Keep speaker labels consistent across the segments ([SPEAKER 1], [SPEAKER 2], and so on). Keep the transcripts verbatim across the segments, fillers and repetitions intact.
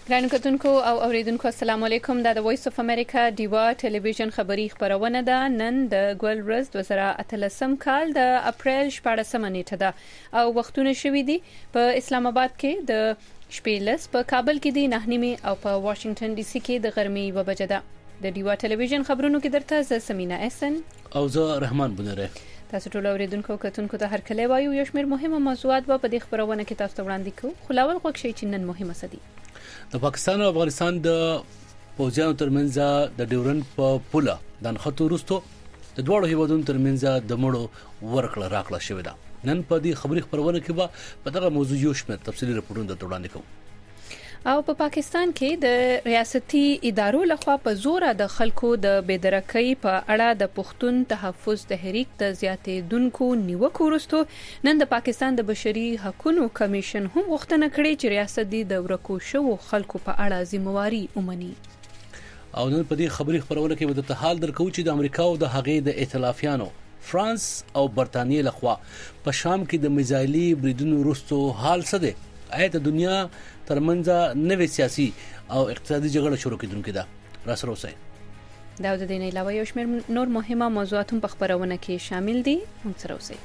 [SPEAKER 1] ګرانو کتونکو او اوریدونکو السلام علیکم. دا د وایس اف امریکا ډیوا ټلویزیون خبری خبرونه ده. نن د ګل ورځ دوه زره اتلسم کال د اپریل شپږمه نیټه ده او وختونه شوي دي په اسلام آباد کې د شپې لس، په کابل کې د نه نیمه او په واشنگټن ډي سي کې د غرمې یوه بجه ده. د ډیوا ټلویزیون خبرونو کې درته زه سمینا احسن
[SPEAKER 2] او زه رحمان بنره.
[SPEAKER 1] تاسو ټول اوریدونکو کتونکو ته هر کله وایو یو شمېر مهمه موضوعات به په دې خبرونه کې تاسو ته وړاندې کوو. خو لاول غوښ شي چې نن مهمه سدي
[SPEAKER 2] د پاکستان او افغانستان د پوځیانو ترمنځ د ډیورن په پوله د نښتو وروسته د دوه هیوادونو ترمنځ د مړو ورکړه راکړه شوې ده. نن په دې خبري خبرونه کې به په دغه موضوع یو شمېر تفصیلي راپورونه د وړاندې کوو.
[SPEAKER 1] او په پا پاکستان کې د ریاستي ادارو لخوا په زور د خلکو د بېدرکۍ په اړه د پښتون تحفظ تحریک د زیاتېدونکو نیوکو وروسته نن د پاکستان د بشري حقوقو کمیشن هم غوښتنه کړې چې ریاست د ورکو شوو خلکو په اړه ذمہواری ومني.
[SPEAKER 2] او نن په دې خبري خبرونه کې به د حال درکو چې د امریکا او د هغې د ائتلافیانو فرانس او برتانیې لخوا په شام کې د میزایلي بریدونو وروسته حال څه دی؟ آیا د دنیا ترمنځ نوې سیاسي او اقتصادي جګړه شروع کېدونکې ده؟ راسره اوسئ.
[SPEAKER 1] دا د دې نه علاوه یو شمېر نور مهمه موضوعات هم په خبرونه کې شامل دي. موږ سره اوسئ.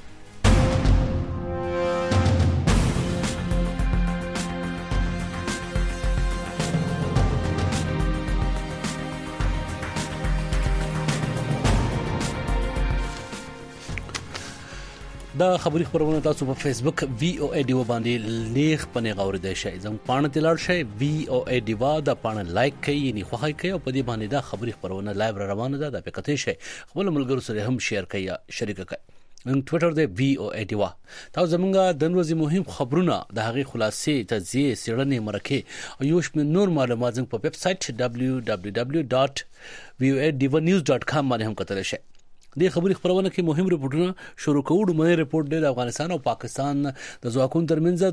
[SPEAKER 2] دا خبري خبرونه تاسو په فیسبوک وی او ای ډیوا باندې لیک پنه غوړې شئ. زموږ پاڼه تلل شئ وی او ای ډیوا د پاڼه لایک کړئ، یعنی خوښی کړئ او په دې باندې دا خبري خبرونه لایو را روانه ده. د پکته شئ خپل ملګرو سره هم شیر کړئ یا شریک کړئ. نن ټوئیټر دی وی او ای ډیوا. تاسو زمونږه د ورځې مهم خبرونه د هغې خلاصې تجزیه سیړنې مرکه او یو شمېر نور معلومات زموږ په ویب سټ دبلیو دبلیو دبلیو ډاټ وی او ای ډیوا نیوز ډاټ کام باندې هم کتلی شئ. د خبري خبرونه کې مهم ریپورتونه شروع کوو. مې ریپورت دی د افغانستان او پاکستان د ځواکونو ترمنځ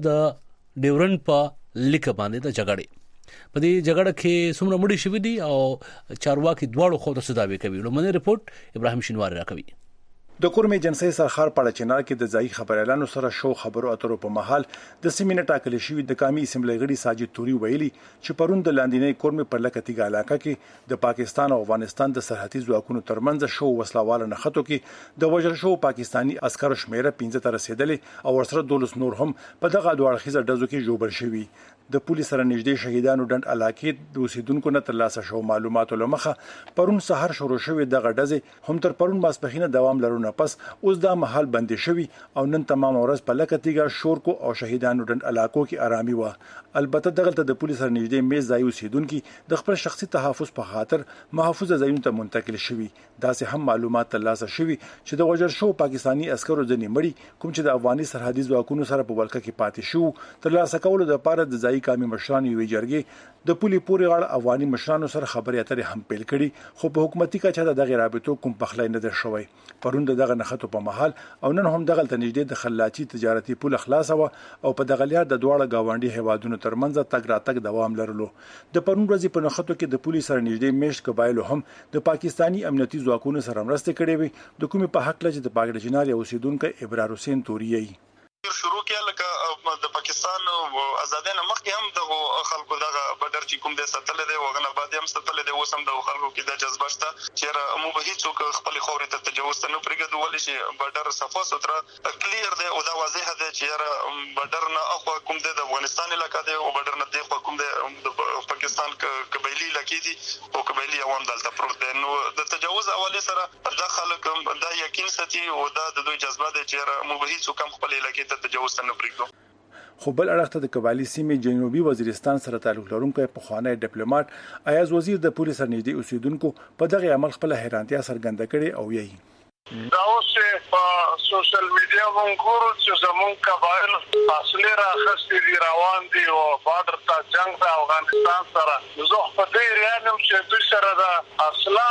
[SPEAKER 2] د ډیورن په لیک باندې د جګړې په دې جګړه کې څومره مړي شوي دي او چارواکي دواړو خو ته دعوی کوي. لومړی ریپورت ابراهیم شینواری راکوي.
[SPEAKER 3] د کورمې جنسي سرخار په چینار کې د ځای خبريالانو سره شو خبرو اترو په محل د سیمینه ټاکل شوی د قومي اسمبلی غړي ساجد توري ویلي چې پروند لاندینۍ کورمې پر لکتیګا علاقه کې د پاکستان او افغانستان د سرحدي ځواکونو ترمنځ شو وسلواله نښتو کې د وژل شو پاکستانی عسکرو شمیره پنځه ته رسیدلې او ورسره دولس نور هم په دغه دوه خيزه ډزو کې جوړ شوي. د پولیس سره نږدې شهیدانو ډند علاقې د اوسیدونکو نه ترلاسه شو معلوماتو لمخه پرون سحر شروع شوې دغه ډزې هم تر پرون ماسپخینه دوام لرونه پس اوس دا محل بندي شوی او نن تمام ورځ په لکتیګا شور کو او شهیدانو ډند علاقو کې آرامي و. البته دغه ته د پولیس سره نږدې میز ځای اوسیدونکو د خپل شخصي تحفظ په خاطر محفوظ ځایونو ته منتقل شوي. دا سه هم معلومات ترلاسه شوي چې د وژل شو پاکستانی عسکرو ځنې مړي کوم چې د افغاني سرحدي ځواکونو سره په ولکه کې پاتې شو ترلاسه کولو د لپاره د ځای قومي مشران یوې جرګې د پولي پوري غړ افغاني مشرانو سره خبرې اترې هم پیل کړي خو په حکومتي کچه د دغه رابطو کوم پخلای نه در شوی. پرون دغه نښتو په محل او نن هم دغه تنجدید د خلاچی تجارتي پول خلاص و او په دغه لار د دوړه گاونډي هیوادونو ترمنځ تګ راتګ دوام لرلو. د پرون ورځې په نښتو کې د پولیس سره نږدې میشت قبایلو هم د پاکستانی امنیتي ځواکونو سره مرسته کړې وي. د کومي په حق لږ د پاګړ جنار یو اوسیدونکو ابرار حسین توریي
[SPEAKER 4] شروع کړه لکه د پاکستان آزادۍ نه مخکې هم د خلکو دغه بدر چې کوم د ستل دی وغنه بعد هم ستل دی اوس هم د خلکو کې د جذبه شته چې مو به هیڅوک خپل خوري ته تجاوز نه پرېږدي ولې چې بدر صفه ستره کلیر دی او دا واضح دی چې بدر نه اخو کوم د افغانستان علاقې دی او بدر نه دی خو کوم د پاکستان قبایلی علاقې دي او قبایلی عوام دلته پروت دي. نو د تجاوز حواله سره د خلک دا یقین ساتي او دا د دوی جذبه دی چې مو به هیڅوک خپل علاقې ته تجاوز نه پرېږدي.
[SPEAKER 3] خو بل اړخ ته د قبایلی سیمې جنوبي وزیرستان سره تعلق لرونکو پخوانی ډیپلوماټ ایاز وزیر د پولیس سره نږدې اوسیدونکو په دغه عمل خپل حیرانتیا څرګنده کړې او یې
[SPEAKER 5] دا اوس په سوشل میډیا باندې چې زمون قبایل فاصله راخستې دي روان دي او بارډر ته جنگ د افغانستان سره زه په دې ریانم چې دوی سره د اصلا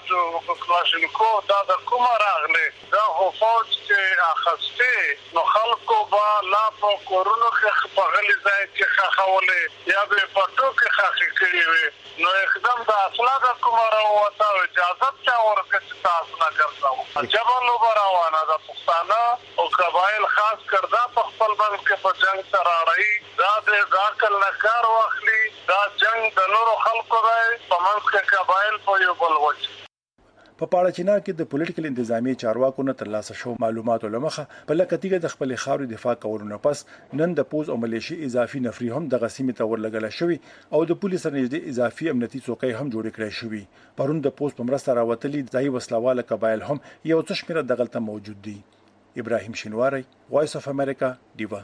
[SPEAKER 5] د کلاشینکو دا د کومه راغلي دا خو فوج چې اخستې نو خلکو به لا په کورونو کې په غلي ځای کې خاولې یا به په ټوکې خاخې کړي وي نو اقدام د اصلا د کومه راوته اجازه چا ورکړه چې تاسو نه ګرځاو جبل وبروانه د پښتانه او قبایل خاص کردا په خپل باندې کې په جنگ سره اړای دا د عقل نه کار واخلي دا جنگ د نورو خلکو دی په منځ کې قبایل په یو بل وجه
[SPEAKER 3] په پاړه چینار کې د پولیټیکل انتظامی چارواکو نه ترلاسه شو معلوماتو لمخه په لکتیګه د خپل خاوري دفاع کولو نه پس نن د پوز او ملیشي اضافي نفری هم د غسیمه تور لګل شوی او د پولیس نږدې اضافي امنیتي څوکۍ هم جوړ کړې شوی پرون د پوز په مرسته راوتلي ځای وسلواله قبایل هم یو څه شمېر دغلطه موجود دي. ابراهیم شینواری، وایس اف امریکا، دیوا.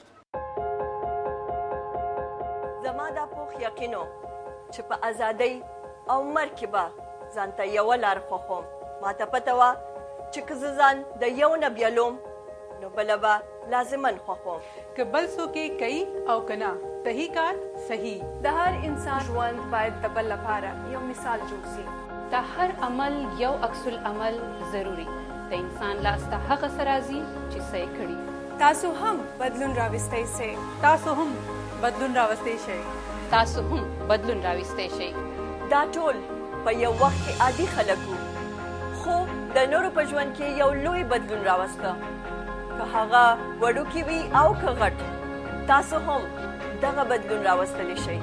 [SPEAKER 6] زما د پوخ یقینو چې په ازادۍ او مرکبه ځانته یو لار خوخم ماته پته وا چې که زه ځان د یو نه بیلوم نو بله به لازمن خوخم
[SPEAKER 7] که بل څوک یې کوي او که نه صحیح کار صحیح
[SPEAKER 8] د هر انسان ژوند باید د بل لپاره یو مثال جوړ شي
[SPEAKER 1] د هر عمل یو عکس العمل ضروری د انسان لاس ته هغه څه راځي چې څه یې کړي
[SPEAKER 8] تاسو هم بدلون راوستی سئ
[SPEAKER 7] تاسو هم بدلون راوستی شئ
[SPEAKER 1] تاسو هم بدلون راوستی شئ
[SPEAKER 6] دا ټول په یو وخت کې عادي خلک وو خو د نورو په ژوند کې یو لوی بدلون راوسته که هغه وړوکی وي او که غټ تاسو هم دغه بدلون راوستلی شئ.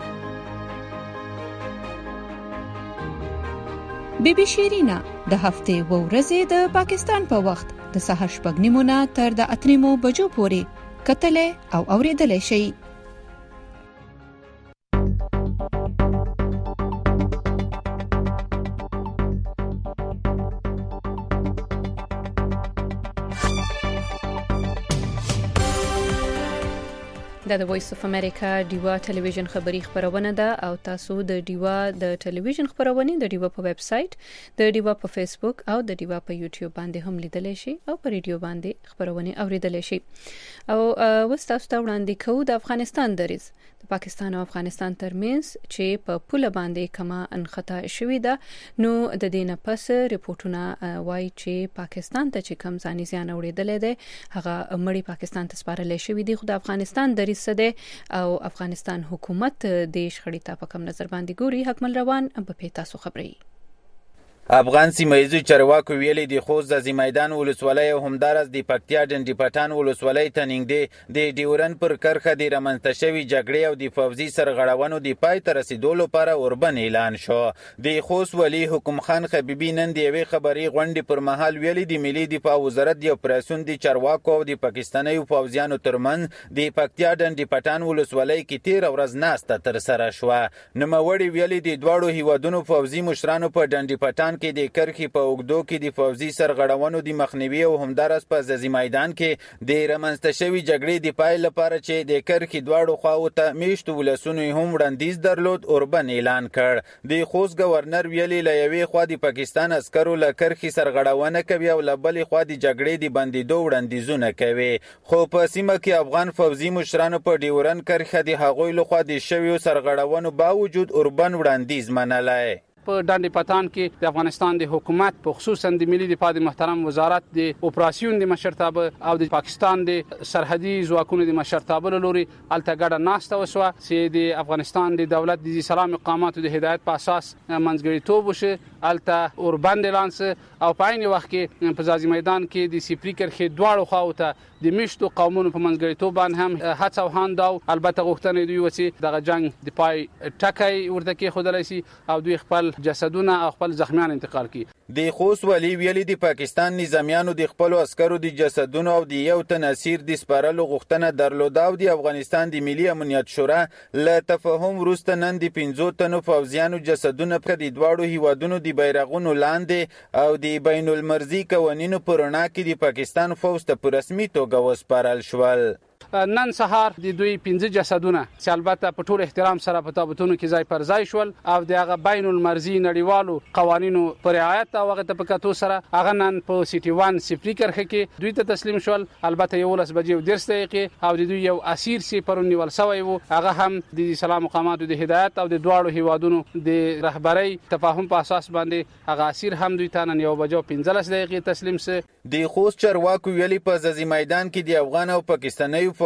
[SPEAKER 9] بی بی شیرینا د هفتې و ورځې د پاکستان په وخت د سهار شپږ نیمو نه تر د اته نیمو بجو پورې کتلې او اوریدلې شئ.
[SPEAKER 1] دا د وایس اف امریکا ډیوا ټلویزیون خبری خبرونه ده او تاسو د ډیوا د ټلویزیون خبرونه د ډیوا په ویب سټ د ډیوا په فیسبوک او د ډیوا په یوټیوب باندې هم لیدلی شئ او په ریډیو باندې خبرونه اوریدلی شئ. او وستا تاسو وړاندې کوو د افغانستان دریز د پاکستان او افغانستان ترمنځ چې په پوله باندې کما انخطا شوې ده نو د دینه پس ریپورتونه وایي چې پاکستان ته چې کم ځاني زیان اوریدلې ده هغه مړی پاکستان ته سپارل شوې دي خو د افغانستان دریز سده او افغانستان حکومت د شخړې ته په کوم نظر باندې ګوري حکمل روان په پیتا سو خبري.
[SPEAKER 10] افغان سیمایي چارواکو ویلي د خوست د زمیدان ولسوالۍ او همدارس د پکتیا ډنډی پټان ولسوالۍ ته نږدې د ډیورن پر کرخه د رامنځته شوي جګړې او د فوزي سرغړونو د پای ته رسیدو لپاره اوربن اعلان شو. د خوست ولی حکم خان خبيبي نن د یوې خبري غونډې پر مهال ویلي د ملي دفاع وزارت د اپریشن د چارواکو او د پاکستاني فوزیانو ترمنځ د پکتیا ډنډی پټان ولسوالۍ کې تیر ورځ ناسته تر سره شو. نوموړي ویلي د دواړو هیوادونو فوزي مشرانو په ډنډی پټان کې د کرخي په اوګدو کې د فوزي سرغړونو د مخنیوي او همدارس په ځزي میدان کې د رامنځته شوي جګړې د پای لپاره چې د کرخي دواړو خواو ته میشتو ولسونو هم وړاندیز درلود اوربن اعلان کړ. د خوست گورنر ویلي له یوې خوا د پاکستان عسکرو له کرخي سرغړونه کوي او له بلې خوا د جګړې د بندیدو وړاندیزونه کوي خو په سیمه کې افغان فوزي مشرانو په ډیورن کرخه د هغوی لخوا د شویو سرغړونو باوجود اوربن وړاندیز منلای.
[SPEAKER 11] په ډنډی پټان کې د افغانستان د حکومت په خصوصا د ملي دفاع د محترم وزارت د اپریشن د مشرتابه او د پاکستان د سرحدي ځواکونو د مشرتابه لوري التګړه ناسته وسوه چې د افغانستان د دولت د سلام اقاماتو د هدایت په اساس منځګړیتوب وشي الته اوربن اعلان او په عین وخت کې په ځاځي میدان کې د سپریکر کې دواړو خواو ته د میشتو قومونو په منځګړیتوب باندې هم هڅه او هانداو البته غوښتنې دوی وسی دغه جنگ د پای ټکای ورته کې خودلای شي او دوی خپل جسدونه او خپل زخمیان انتقال کړي.
[SPEAKER 10] د خوست ولی ویلي د پاکستان نظامیانو د خپل عسکرو د جسدونو او د یو تن اسیر د سپارلو غوښتنه درلوده او د افغانستان د ملي امنیت شورا له تفاهم وروسته نن د پنځو تنو فوزیانو جسدونه په د دواړو هیوادونو د بیرغونو لاندې او د بین المرزي قوانینو پر رڼا کې د پاکستان فوز ته په رسمي توګه وسپارل شول.
[SPEAKER 11] نن سهار د دوی پنځه جسدونه چې البته په ټول احترام سره په تابوتونو کې ځای پر ځای شول او د هغه بین المرزي نړیوالو قوانینو پر رعایت او هغه ته په کتو سره هغه نن په سیټي وان سپریکر کې دوی ته تسلیم شول. البته یو لس بجې او درس دقیقې او د دوی یو اسیر سي پرونی ولسوي وو هغه هم د سلام مقاماتو د هدایت او د دواړو هیوادونو د رهبرۍ تفاهم په اساس باندې هغه اسیر هم دوی ته نن یو بجو پنځه لس دقیقې تسلیم سي.
[SPEAKER 10] د خوست چارواکو ویلي په ځزي میدان کې د افغان او پاکستاني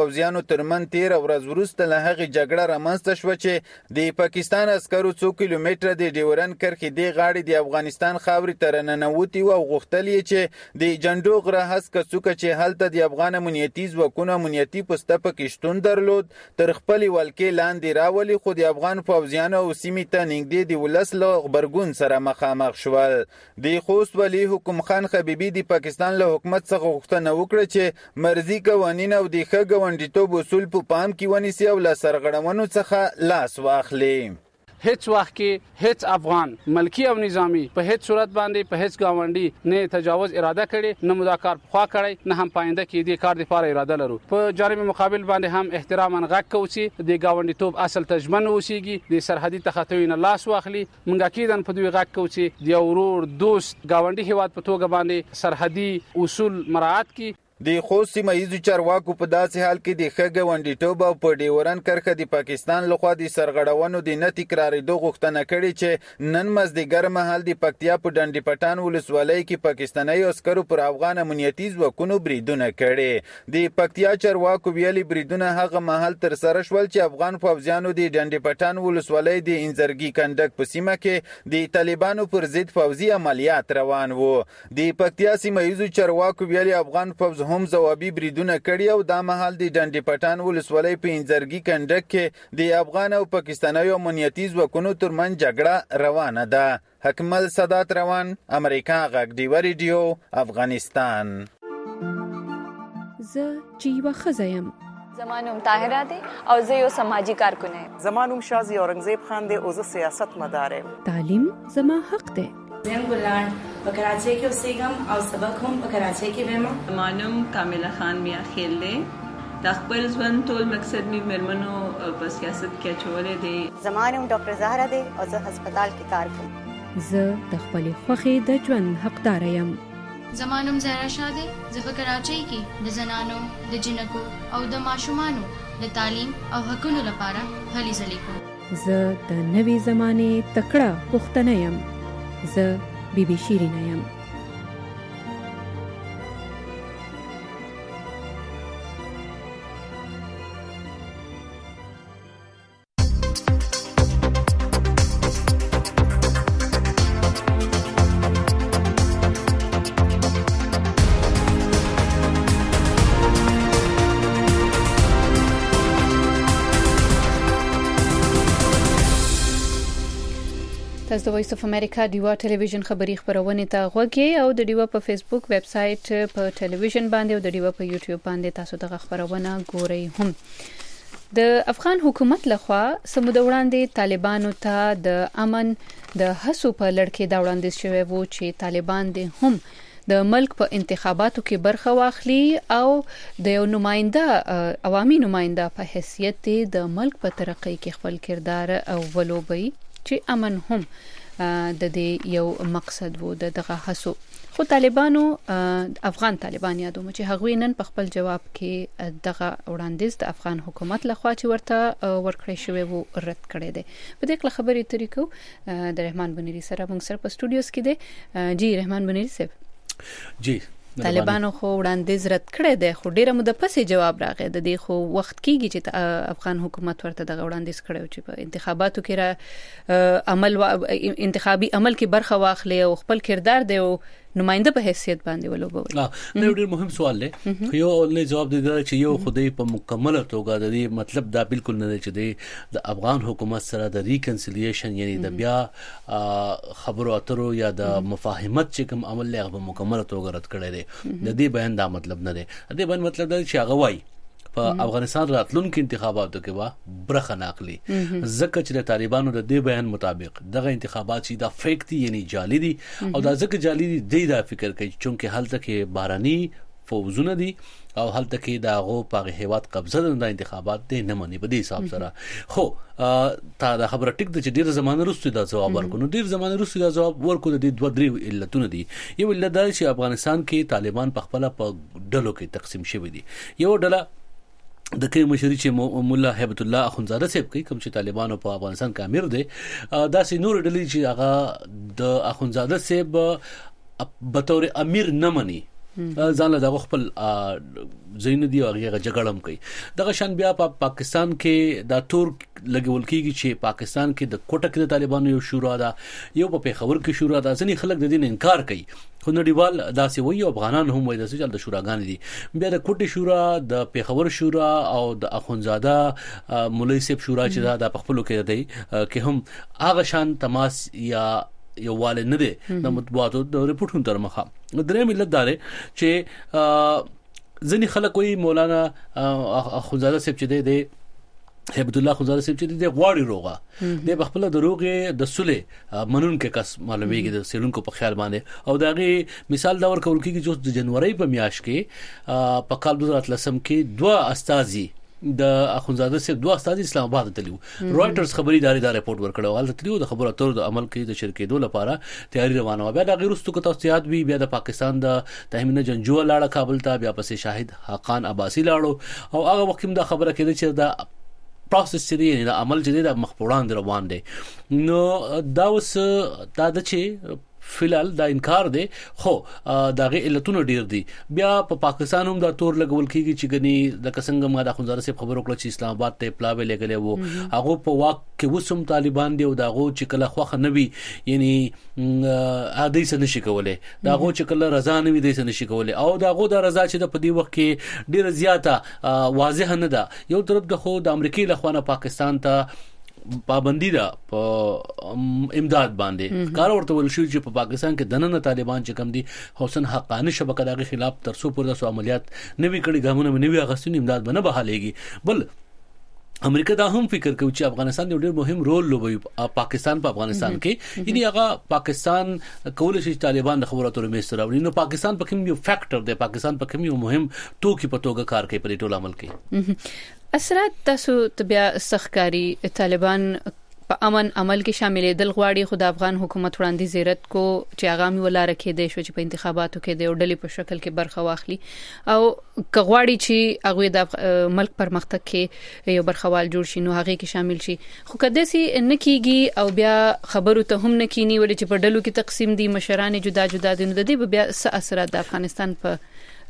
[SPEAKER 10] پوځیانو ترمن تیر ورځ وروسته له هغې جګړه رامنځته شوه چې د پاکستان عسکرو څو کیلومتره د ډیورن کرښې دې غاړې د افغانستان خاورې ته راننوتي وو او غوښتل یې چې د جنډو غره هسکه څوکه چې هلته د افغان امنیتي ځواکونو امنیتي پوسته پکې شتون درلود تر خپلې ولکې لاندې راولي، خو د افغان پوځیانو او سیمې ته نږدې د ولس له غبرګون سره مخامخ شول. د خوست ولي حکم خان حبیبي د پاکستان له حکومت څخه غوښتنه وکړه چې مرزي قوانین او د ښه ګاونډیتوب اصول په پام کې ونیسي او له سرغړونو څخه لاس واخلي.
[SPEAKER 11] هیڅ وخت کې هیڅ افغان ملکی او نظامی په هیڅ صورت باندې په هیڅ گاونډي نه تجاوز اراده کړي، نه مدا کار خوا کړي، نه هم پاینده کې دې کار لپاره اراده لرو. په جانب مقابل باندې هم احتراما غږ کوي، د گاونډیتوب اصل تجمن اوسېږي، د سرحدي تخطوین لاس واخلي. منګه کېدن په دوی غږ کوي د ورور دوست گاونډي هیواد په توګه باندې سرحدي اصول مراعات کړي.
[SPEAKER 10] د خوست سیمه ییزو چارواکو په داسې حال کې د ښه ګاونډیتوب او په ډیورن کرښه د پاکستان لخوا د سرغړونو د نه تکرارېدو غوښتنه کړې چې نن مازدیګر مهال د پکتیا په ډنډ پټان ولسوالۍ کې پاکستاني عسکرو پر افغان امنیتي ځواکونو بریدونه کړي. د پکتیا چارواکو ویلي بریدونه هغه مهال ترسره شول چې افغان پوځیانو د ډنډ پټان ولسوالۍ د انځرګي کنډک په سیمه کې د طالبانو پر ضد پوځي عملیات روان وو. د پکتیا سیمه ییزو چارواکو ویلي افغان پوځ هم ځوابي بریدونه کړي او دا مهال د ډنډ پټان ولسوالۍ په انځرګي کنډک کې د افغان او پاکستاني امنیتي ځواکونو ترمنځ جګړه روانه ده. حکمل سادات روان، امریکا غږ ډیوه ریډیو، افغانستان.
[SPEAKER 9] زه چې یوه ښځه یم.
[SPEAKER 12] زما نوم طاهره دی او زه یو سماجي کارکونه یم.
[SPEAKER 13] زما نوم شازي اورنګزیب خان دی او زه سیاست مدار یم.
[SPEAKER 9] تعلیم زما حق دی.
[SPEAKER 14] زم ګلان په کراچۍ کې اوسېږم او سبق هم په کراچۍ کې وایم.
[SPEAKER 15] زما نوم کامله خان میا خیل دی. د خپل ژوند ټول مقصد مې مېرمنو په سیاست کې اچولی دی.
[SPEAKER 16] زما نوم ډاکټر زهره دی او زه هسپتال کې کار کوم.
[SPEAKER 9] زه د خپلې خوښې د ژوند حقدار یم.
[SPEAKER 17] زما نوم زهرا شاه دی. زه په کراچۍ کې د زنانو، د جنکو او د ماشومانو د تعلیم او حقونو لپاره هلې ځلې کوم.
[SPEAKER 9] زه د نوې زمانې تکړه پښتنه یم. زه بی بی شیرینه یم.
[SPEAKER 1] تاسو د وایس اف امریکا ډیوا ټلویزیون خبری خبرونه ته غوږی او د ډیوا په فیسبوک ویب سټ په ټلویزیون باندې او د ډیوا په یوټیوب باندې تاسو دغه خبرونه ګورئ. هم د افغان حکومت لخوا سمود وړاندې طالبانو ته د امن د حسو په لړ کې دا وړاندیز شوی وو چې طالبان د هم د ملک په انتخاباتو کې برخه واخلي او د یو نماینده عوامي نماینده په حیثیت د ملک په ترقۍ کې خپل کردار او ولوبي چې امن هم د دې یو مقصد وو د دغه حسو. خو طالبانو افغان طالبان یادوم چې هغوی نن په خپل جواب کې دغه وړاندیز د افغان حکومت لخوا چې ورته ورکړی شوی وو رد کړی دی. په دې خبرې طریقو د رحمان بنيري سره موږ سره په سټوډیوز کې دی. جی رحمان بنيري صاحب.
[SPEAKER 2] جی
[SPEAKER 1] طالبانو خو وړاندیز رد کړی دی خو ډیره موده پسې جواب راغی. د دې خو وخت کېږي چې افغان حکومت ورته دغه وړاندیز کړی چې په انتخاباتو کې را عمل و... انتخابي عمل کې برخه واخلي او خپل کردار دی او نماینده په حیثیت باندې ولوبوي.
[SPEAKER 2] دا یو ډیر مهم سوال دی. یو ولې جواب دی چې یو خدای په مکمله توګه د دې مطلب دا بالکل نه دی چې د افغان حکومت سره د ریکنسیلیشن یعنی د بیا خبرو اترو یا د مفاهمت چې کوم عمل لغه په مکمله توګه رد کړی دی. د دې بیان دا مطلب نه دی. د دې بیان مطلب دا چې هغه وایي په افغانستان راتلونکو انتخاباتو کې به برخه ناخلي ځکه چې د طالبانو د دې بیان مطابق دغه انتخابات چې دا فیک دي یعنی جعلي دي او دا ځکه جعلي دي دی دا فکر کوي چې هلته کې باراني فوزونه دي او هلته کې دا غو په هیواد قبضه د انتخابات دی نه مني په دې حساب سره. خو تا دا خبره ټیک د چې ډیر زمانه وروسته دا جواب ورکونو ډیر زمانه وروسته دا جواب ورکو د دوه درې علتونه دي. یو علت دا چې افغانستان کې طالبان په خپل په ډلو کې تقسیم شوی دي. یو ډله د کې مشري چې مولا هیبت الله اخونزاده صاحب کوي کوم چې طالبانو په افغانستان کې امیر دی دا سي نور ډلې چې هغه د اخونزاده صاحب به تور امیر نه مني ځان له دغه خپل زین دی او هغه جګړم کوي. دغه شان بیا په پا پاکستان کې دا تور لګول کیږي چې پاکستان کې د کوټه کې د طالبانو یو شورا ده، یو په پیښور کې شورا ده. ځینې خلک د دې انکار کوي، خو نړیوال داسې وایي او افغانان هم وایي داسې چې د شوراګان دي. بیا د کوټه شورا، د پیښور شورا او د اخونزاده مولوی صاحب شورا چې دا په خپلو کې دی کې هم هغه شان تماس یا یو والي نه دی د مطبوعاتو د ریپورتونو تر مخه. درې ملت دار چې ځینې خلک وایي مولانا اخونزاده صاحب چې دی هیبت الله خزاله صاحب چې د غواړي روغه د بخپله دروغه د سله منون کې کس معلومیږي د سیلونکو په خیال باندې. او داغه مثال دا ورکول کیږي چې د جنوري په میاشت کې په کال دوه هزار اتلس کې دوه استازي د اخونزاده صاحب دوه استازي اسلام آباد ته لیو. رويټرز خبري ادارې دا ریپورت ورکړو غلط تلیو د خبرو اترو د عمل کې د شرکتونو لپاره تیاری روانه و. بیا د غیرستو کو توصيات وی بیا د پاکستان د تهمینه جنجو لاړه کابل ته، بیا پسې شاهد حقان عباسی لاړو او هغه وخت د خبره کېده چې دا پروسس چې دی د عمل چې دی د مخپوړان روان دي. نو دا اوس دا د چې فلال دا انکار دی، خو داغه علتونه ډیر دي. بیا په پا پاکستان هم دا تور لګول کیږي چې غني د کسنګ ما د خنزار صاحب خبرو کړ چې اسلام آباد ته پلاوي لګلې وو، هغه په واک کې وسم طالبان دی او داغه چې کله خوخه نوي یعنی عادي څه نشي کولای، داغه چې کله رضا نوي دي څه نشي کولای او داغه د رضا چې د پدی وخت کې ډیر زیاته واضح نه ده. یو طرف د خو د امریکای لخوانه پاکستان ته پابندی ده په امداد باندې کار ورته ول شو چې په پاکستان کې دننه طالبان چې کم دي حسن حقانه شبکه دغه خلاف ترسو پر د عملیات نوي کړي ګامونه نوي اغستون امداد بنه بحالېږي. بل امریکا دا هم فکر کوي چې افغانستان یو ډېر مهم رول لوبوي پاکستان په افغانستان کې، یعنی هغه پاکستان کول شي طالبان د خبرو اترو میسر راوړي. نو پاکستان په کوم یو فیکٹر دی، پاکستان په کوم یو مهم توکي په توګه کار کوي په ټول عمل کې.
[SPEAKER 1] اثرات تاسو تبیا سخکاری طالبان په امن عمل کې شاملې دل غواړي، خو د افغان حکومت وړاندې زیرت کو چې اغامي ولاره کې دی شو چې په انتخاباتو کې د ډلې په شکل کې برخه واخلي او کغواړي چې هغه د ملک پرمختګ کې یو برخوال جوړ شي نو هغه کې شامل شي. خو کده سي نکېږي او بیا خبرو ته هم نکېنی ولې چې په ډلو کې تقسیم دي، مشران جدا جدا دي، نو د دې بیا څه اثرات د افغانستان په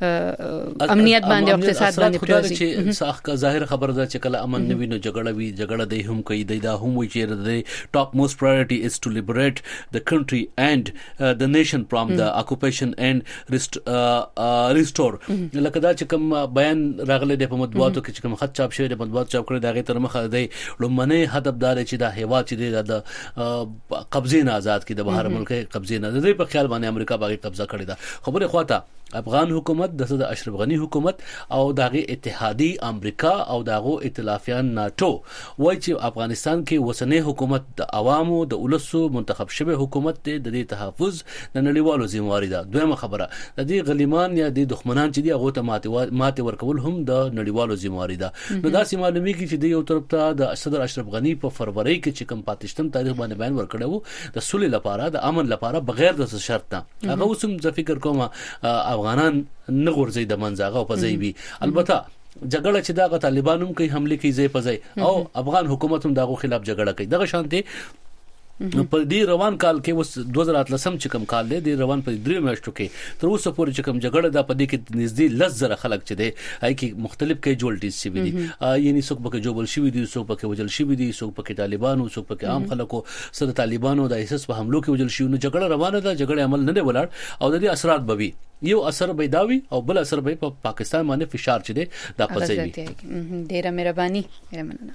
[SPEAKER 1] امنیت باندې او اقتصاد باندې پروزي
[SPEAKER 2] چې صح کا ظاهر خبر ده چې کله امن نوي نو جګړه وی جګړه دی هم کوي دی دا هم وی چې د ټاپ موست پرایورټي از ټو لیبریټ د کنټری اند د نیشن فرام د اکوپیشن اند ریسټور. لکه دا چې کوم بیان راغلی د په مطبوعاتو کې چې کوم خط چاپ شوی د مطبوعات چاپ کړی دا غي تر مخه دی لمنه هدفدار چې د هیوا چې د قبضه نه آزاد کی د بهر ملک قبضه نه د په خیال باندې امریکا باغی قبضه کړی دا خبره خواته افغان حکومت د اشرف غنی حکومت او دغه اتحادی امریکا او دغه ائتلافیان ناتو وایي چې افغانستان کې وسنه حکومت د عوامو د ولسو منتخب شوی حکومت د دې تحفظ د نړیوالو ذمہواری ده. دویمه خبره د دې غلیمان یا د دښمنان چې دی هغه ته ماته ورکول هم د نړیوالو ذمہواری ده. نو دا سیمالومي کې چې د یو طرف ته د صدر اشرف غنی په فروری کې چې کوم پاتشتم تاریخ باندې بیان ورکړو د صلح لپاره د امن لپاره بغیر د شرط نه هغه اوسم ز فکر کوم افغانان نه غورځي د منځغه په ځای وي. البته جګړه چې دا طالبانو کوي حمله کوي ځای په ځای او افغان حکومت هم دغه خلاف جګړه کوي. دغه شانتي په دې روان کال کې وس دوه هزار اتلس چې کوم کال دی د روان په درې میاشتو کې تر اوسه پورې چې کوم جګړه ده په دې کې نږدې لس زره خلک چې دی هاي کې مختلف کیجوالټیز شوي دي، یعنی څوک پکې جوړل شوي دي، څوک پکې وجل شوي دي، څوک پکې طالبانو، څوک پکې عام خلکو سره طالبانو د ایسس په حملو کې وجل شوي. نو جګړه روانه ده، جګړه عمل نه دی ولاړ او د دې اثرات به وي. یو اثر به داوي او بل اثر به په پاکستان باندې فشار چي دي دا پځي وي.
[SPEAKER 1] ډیره مهرباني ډیره مننه.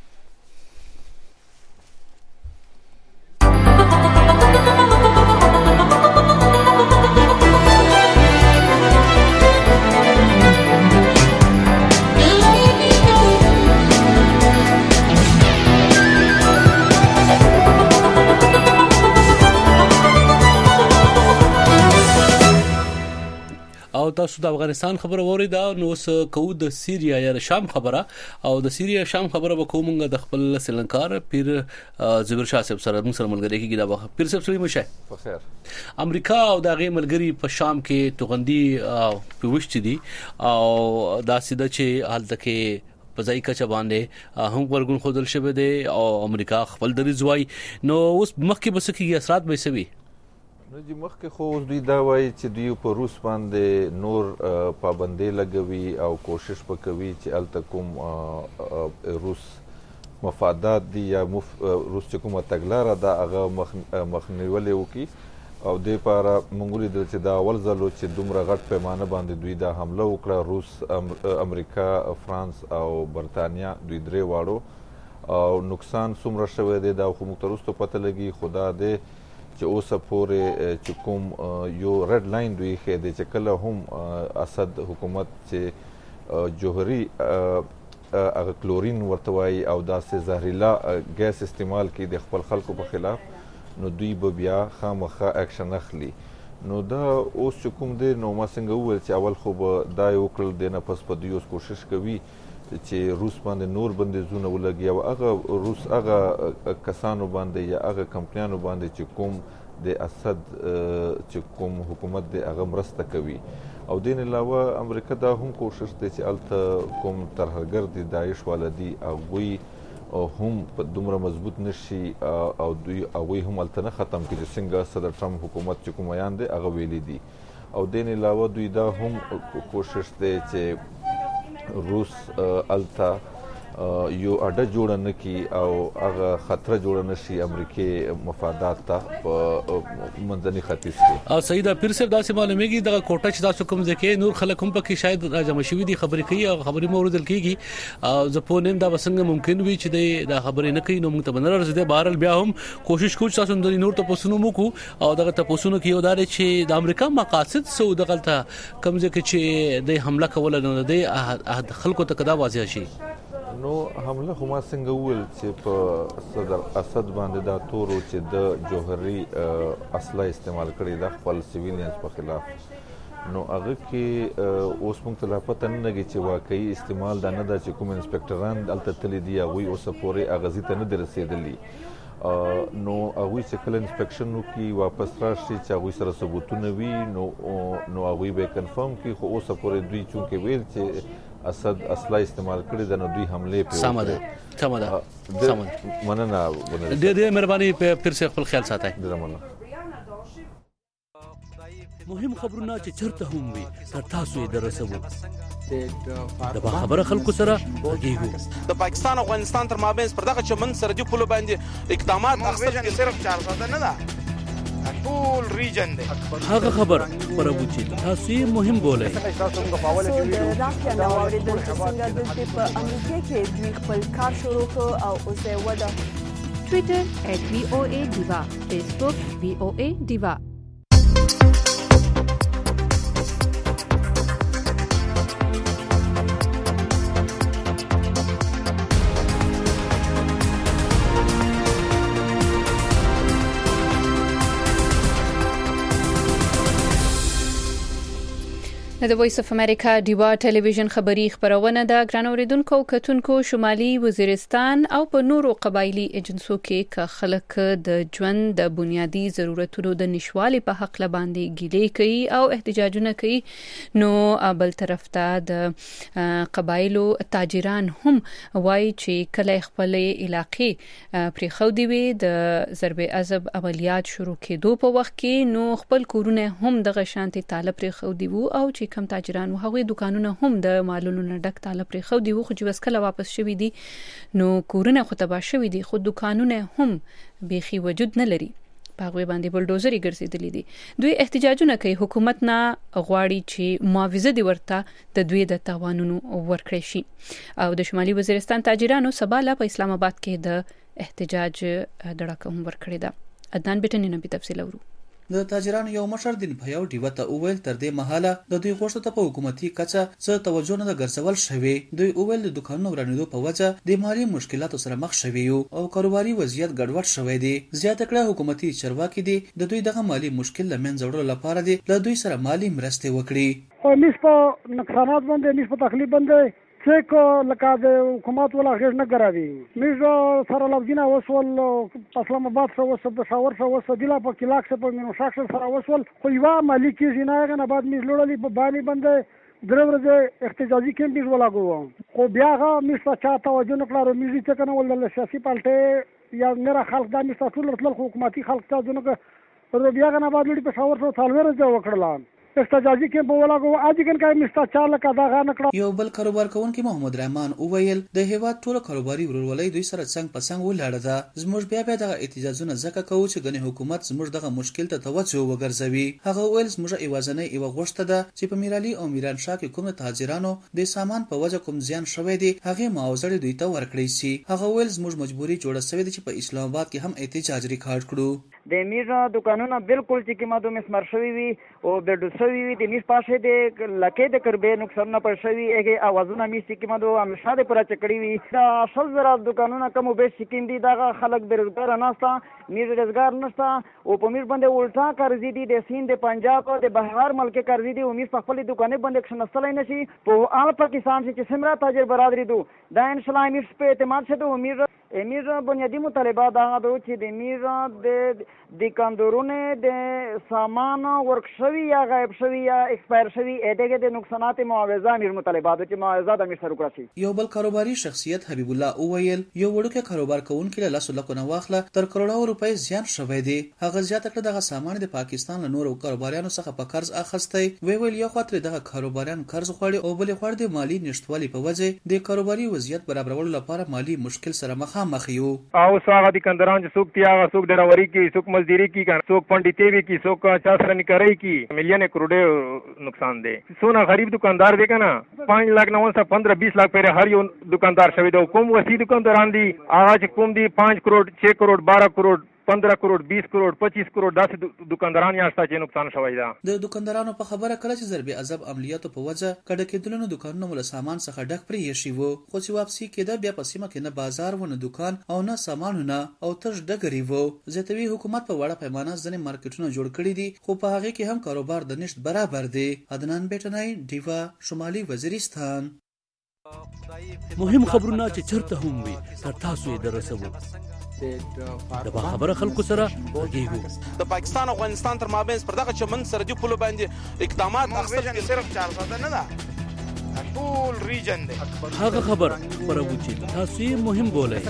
[SPEAKER 2] او تاسو د افغانستان خبره وریدا نو اوس کو د سیریا یا شام خبره او د سیریا شام خبره وکومنګ د خپل سلنکار پیر زبیر شاه صاحب سره موږ سره ملګری کیږي دا وخت پیر صاحب سره مشه په خیر امریکا او دغه ملګری په شام کې توغندي پوښتې دي او دا سیده چې حالت کې په ځای کچ باندې هم ورګون خودل شوه دي او امریکا خپل درځوي نو اوس مخکې بس کې اثرات به سوي
[SPEAKER 18] نو چې مخکې خو اوس دوی دا وایي چې دوی په روس باندې نور پابندۍ لګوي او کوشش به کوي چې هلته کوم روس مفادات دي یا روس چې کومه تګلاره ده هغه مخنیولی وکړي او دې لپاره موږ ولیدل چې دا اول ځل و چې دومره غټ پیمانه باندې دوی دا حمله وکړه، روس، امریکا، فرانس او برطانیه، دوی درې واړو، او نقصان څومره شوی دی دا خو موږ ته وروسته پته لګي. خو دا دی چې اوسه پورې چې کوم یو رډ لاین دوی ایښی دی چې کله هم اسد حکومت چې جوهري هغه کلورین ورته وایي او داسې زهریلا ګیس استعمال کړي د خپل خلکو په خلاف، نو دوی به بیا خامخا اکشن اخلي. نو دا اوس چې کوم دی نو ما څنګه وویل چې اول خو به دا یې وکړل، دی نه پس په دوی اوس کوشش کوي چې روس باندې نور بندیزونه ولګي او هغه روس هغه کسانو باندې یا هغه کمپنیانو باندې چې کوم د اسد چې کوم حکومت دی هغه مرسته کوي. او دین علاوه امریکا دا هم کوشش دی چې هلته کوم ترهګر دي داعش والا دي هغوی هم په دومره مضبوط نشي او دوی هغوی هم هلته نه ختم کړي چې څنګه صدر ټرمپ حکومت چې کوم میان دی هغه ویلي دي. او دین علاوه دوی دا هم کوشش دی چې روس التا یو اډه جوړه نه کړي او هغه خطر جوړه نه شي امریکای مفادات ته په منځني ختیځ کې.
[SPEAKER 2] او سیدا پیر صاحب داسې معلومیږي دغه کوټه چې تاسو کوم ځکه نور خلک هم پکې شاید راجمع شوي دي، خبرې کوي او خبرې مو اوریدل کیږي او زه په نیم دا وسنګ ممکن وي چې دا خبرې نه کوي، نو موږ ته بنر رسیدي. بهرل بیا هم کوشش کوو تاسو نور ته پوسونو مو کو او دغه ته پوسونو کې یو دار چې د امریکا مقاصد سو دغه ته کوم ځکه چې د حمله کول نه د خلکو ته کدا واضح شي.
[SPEAKER 18] نو حمله خو ما څنګه وویل چې په صدر اسد باندې دا تورو چې د جوهري اسلحه استعمال کړي د خپل سیویلینز په خلاف، نو هغه کې اوس موږ ته لا پته نه لګي چې واقعي استعمال دا نه ده چې کوم انسپکټران دلته تللي دي هغوی اوسه پورې اغازي ته نه دي رسېدلي. نو هغوی چې کله انسپیکشن وکړي واپس راشي چې هغوی سره ثبوتونه وي نو نو هغوی به کنفرم کړي. خو اوسه پورې دوی چونکې ویل چې اسد اسلحه استعمال کړي د نو دوی حمله په
[SPEAKER 2] سم ده سم ده سم
[SPEAKER 18] مننه
[SPEAKER 2] ډېر ډېر مهرباني پیر سے خپل خیال ساتئ. مهم خبرونه چې چرته هم وي تر تاسو یې درسوو د خبره خلکو سره غږیږو.
[SPEAKER 19] د پاکستان او افغانستان تر مابین پر دغه چمن سرحدي پولو باندې اقدامات اخیستل صرف چار ساده نه ده، ټول ریجن دی.
[SPEAKER 2] هغه خبر خبرو چې تاسو یې مهم بولئ.
[SPEAKER 6] تاسو موږ په اول کې ویډیو راځي نو اوریدل چې څنګه د په امریکا کې دوی خپل کار شروع کړ او اوس یې ودا.
[SPEAKER 9] ټوئیټر ایٹ وی او اے دیوا، فیسبوک وی او اے دیوا.
[SPEAKER 1] د وایس اف امریکا دیوا ټلویزیون خبری خبرونه د ګران اوریدونکو کتونکو شمالي وزیرستان او په نورو قبایلی ایجنسو کې ک خلک د ژوند د بنیادی ضرورتونو د نشوالي په حق لباندې ګیلې کوي او احتجاجونه کوي. نو بل طرف ته د قبایلو تاجران هم وایي چې کله خپل علاقې پرې خو دی وي د ضرب عذاب عملیات شروع کېدو په وخت کې نو خپل کورونه هم د غشانتي طالب پرې خو دی وو او چې کم تاجران وو هغوی دکانونه هم د مالونو نه ډک تاله پرې خو دی وو خو چې وسکله واپس شوي دي نو کورونه خو تباه شوي دي خو دکانونه هم بيخي وجود نه لري، په هغوی باندې بلډوزري ګرځېدلي دي. دوی احتجاجونه کوي حکومت نه غواړي چې معاوضه دی ورته د دوی د تاوانونو ورکړي شي. او د شمالي وزیرستان تاجرانو سبا لا په اسلام آباد کې د احتجاج دړه کوم ورکړي ده. عدنان بیٹنی نه په تفصیل اورو.
[SPEAKER 20] د تاجرانو یو مشر دین په یو ډیوه ته اوویل تر دې مهاله د دوی غوښتنه ته په حکومتي کچه څه توجه نه ګرځول شوی. دوی اوویل د دکانونو ورانېدو په وجه د مالی مشکلاتو سره مخ شوی او کاروباري وضعیت ګډوډ شوی دی. زیاته کړه حکومتي چارواکي دي د دوی دغه مالی مشکل لمنځه وړلو لپاره دي له دوی سره مالی مرستې وکړي.
[SPEAKER 21] او نسبت نقصانات باندې نسبت تکلیف باندې څه لکه د حکومت ولا غیر نه ګرځي میزه سره لوجینه وسول اسلام آباد سره وسو د شاور سره وسو د لا په کلاک سره په منو شاکس سره وسول خو یو مالی کې جنایغه نه بعد میز لړلې په باندې باندې درورځه احتجاجي کېم بیز ولا ګو خو بیا غا میسه چا توجه نه کړو میزه ته کنه ول سیاسي پالټه یا نه خلک د میسه ټول راتل حکومتي خلک ته ځنه ورته بیا غنا بعد لري پېښور سره څلور ورځې وکړل استجازي کې په ولاګو اځي کن کای مستا چاله کا دا غا نکړه.
[SPEAKER 20] یو بل کاروبار کوونکی محمد رحمان وویل د هیواد ټول کاروباري ورولۍ دوی سره څنګه پسنګ ولاړه ده. زموږ بیا بیا د احتجاجونه زکه کوو چې غني حکومت زموږ دغه مشکل ته توجه وګرځوي. هغه ویل زموږ ایوازنۍ ایو غوښته ده چې په میرالي او میران شاه کې کوم تاجرانو د سامان په وجه کوم زیان شوی دی هغه معاوضه دوی ته ورکړي سي. هغه ویل زموږ مجبوري جوړه شوې ده چې په اسلام آباد کې هم احتجاج ریکارډ کړو.
[SPEAKER 4] د میرا دکانونه بالکل چې کیمادو مسمر شوی وي او د دوسوي وي د میس پاشه د لکه د کربه نقصان نه پر شوی هغه اوازونه می چې کیمادو همیشه د پر چکړی وي. دا اصل زرا دکانونه کوم به سکیم دي دا خلک بیروزګار نه ستا میر روزګار نشته او په میر باندې الټا قرضې دي د سیند د پنجاب او د بهار ملک قرضې دي او میر په خپل دکانې باندې کښنستلای نشي په آل پاکستان چې سمرا تاجر برادری دو دا ان شاء الله میر په اعتماد شه د میر امیر بنیادی مطالبه دا ده چې د میر د د کاندورونه د سامان ورکشوي یا غایب شوی یا ایکسپایر شوی اته د نقصانات معاوضه میر مطالبه ده چې معاوضه د میر سره وکړي.
[SPEAKER 20] یو بل کاروباري شخصیت حبیب الله اوویل یو وړوکی کاروبار کوونکی له لاسو لکو نه واخله تر کروڑو روپۍ زیان شوی دی. هغه زیاته کړه دغه سامان د پاکستان له نورو کاروباریانو څخه په قرض اخیستی. وی ویل یو خاطر دغه کاروباریان قرض غواړي او بل خور د مالی نشټوالي په وجه د کاروباري وضعیت برابرولو لپاره مالی مشکل سره مخ مخیو.
[SPEAKER 22] او ساغه دي کندران چې څوک تیاغه څوک ډراوري کی څوک مزدوري کی څوک پنډیتي وی کی څوک چا سره نکړی کی مليونه کروڑه نقصان دی. سونا غریب دکاندار دی کنه پانچ लाख نو سره پندرہ بیس लाख پر هر یو دکاندار شوی دی. کوم وسی دکانداران دی هغه چې کوم دی پانچ کروڑ چھ کروڑ بارہ کروڑ پندرہ کروڑ بیس کروڑ پچیس کروڑ داسې دکانداران یاستا چې نقصان شوی دا.
[SPEAKER 20] د دکاندارانو په خبره کله چې ضرب عذاب عملیاتو په وجه کډه کېدلونو دکانونو مل سامان څخه ډک پرې شي وو خو چې واپسی کېده بیا په سیمه کې نه بازار ونه دکان او نه سامانونه او تر ډګری وو. زیاتوي حکومت په وړه پیمانه ځنې مارکیټونه جوړ کړي دي خو په هغه کې هم کاروبار د نشټ برابر دی. عدنان بیٹنای دیوا شمالي وزیرستان.
[SPEAKER 2] مهم خبرونه چې چرته هم وي تر تاسو یې درسوو. د خبره خلکو سره
[SPEAKER 19] د پاکستان او افغانستان تر مابین پر دغه چمن سرحدي پولو باندې اقدامات اخیستل صرف چار ساده نه ده ټول ریجن دی.
[SPEAKER 2] هغه خبر خبرو چې تاسو یې مهم بولئ.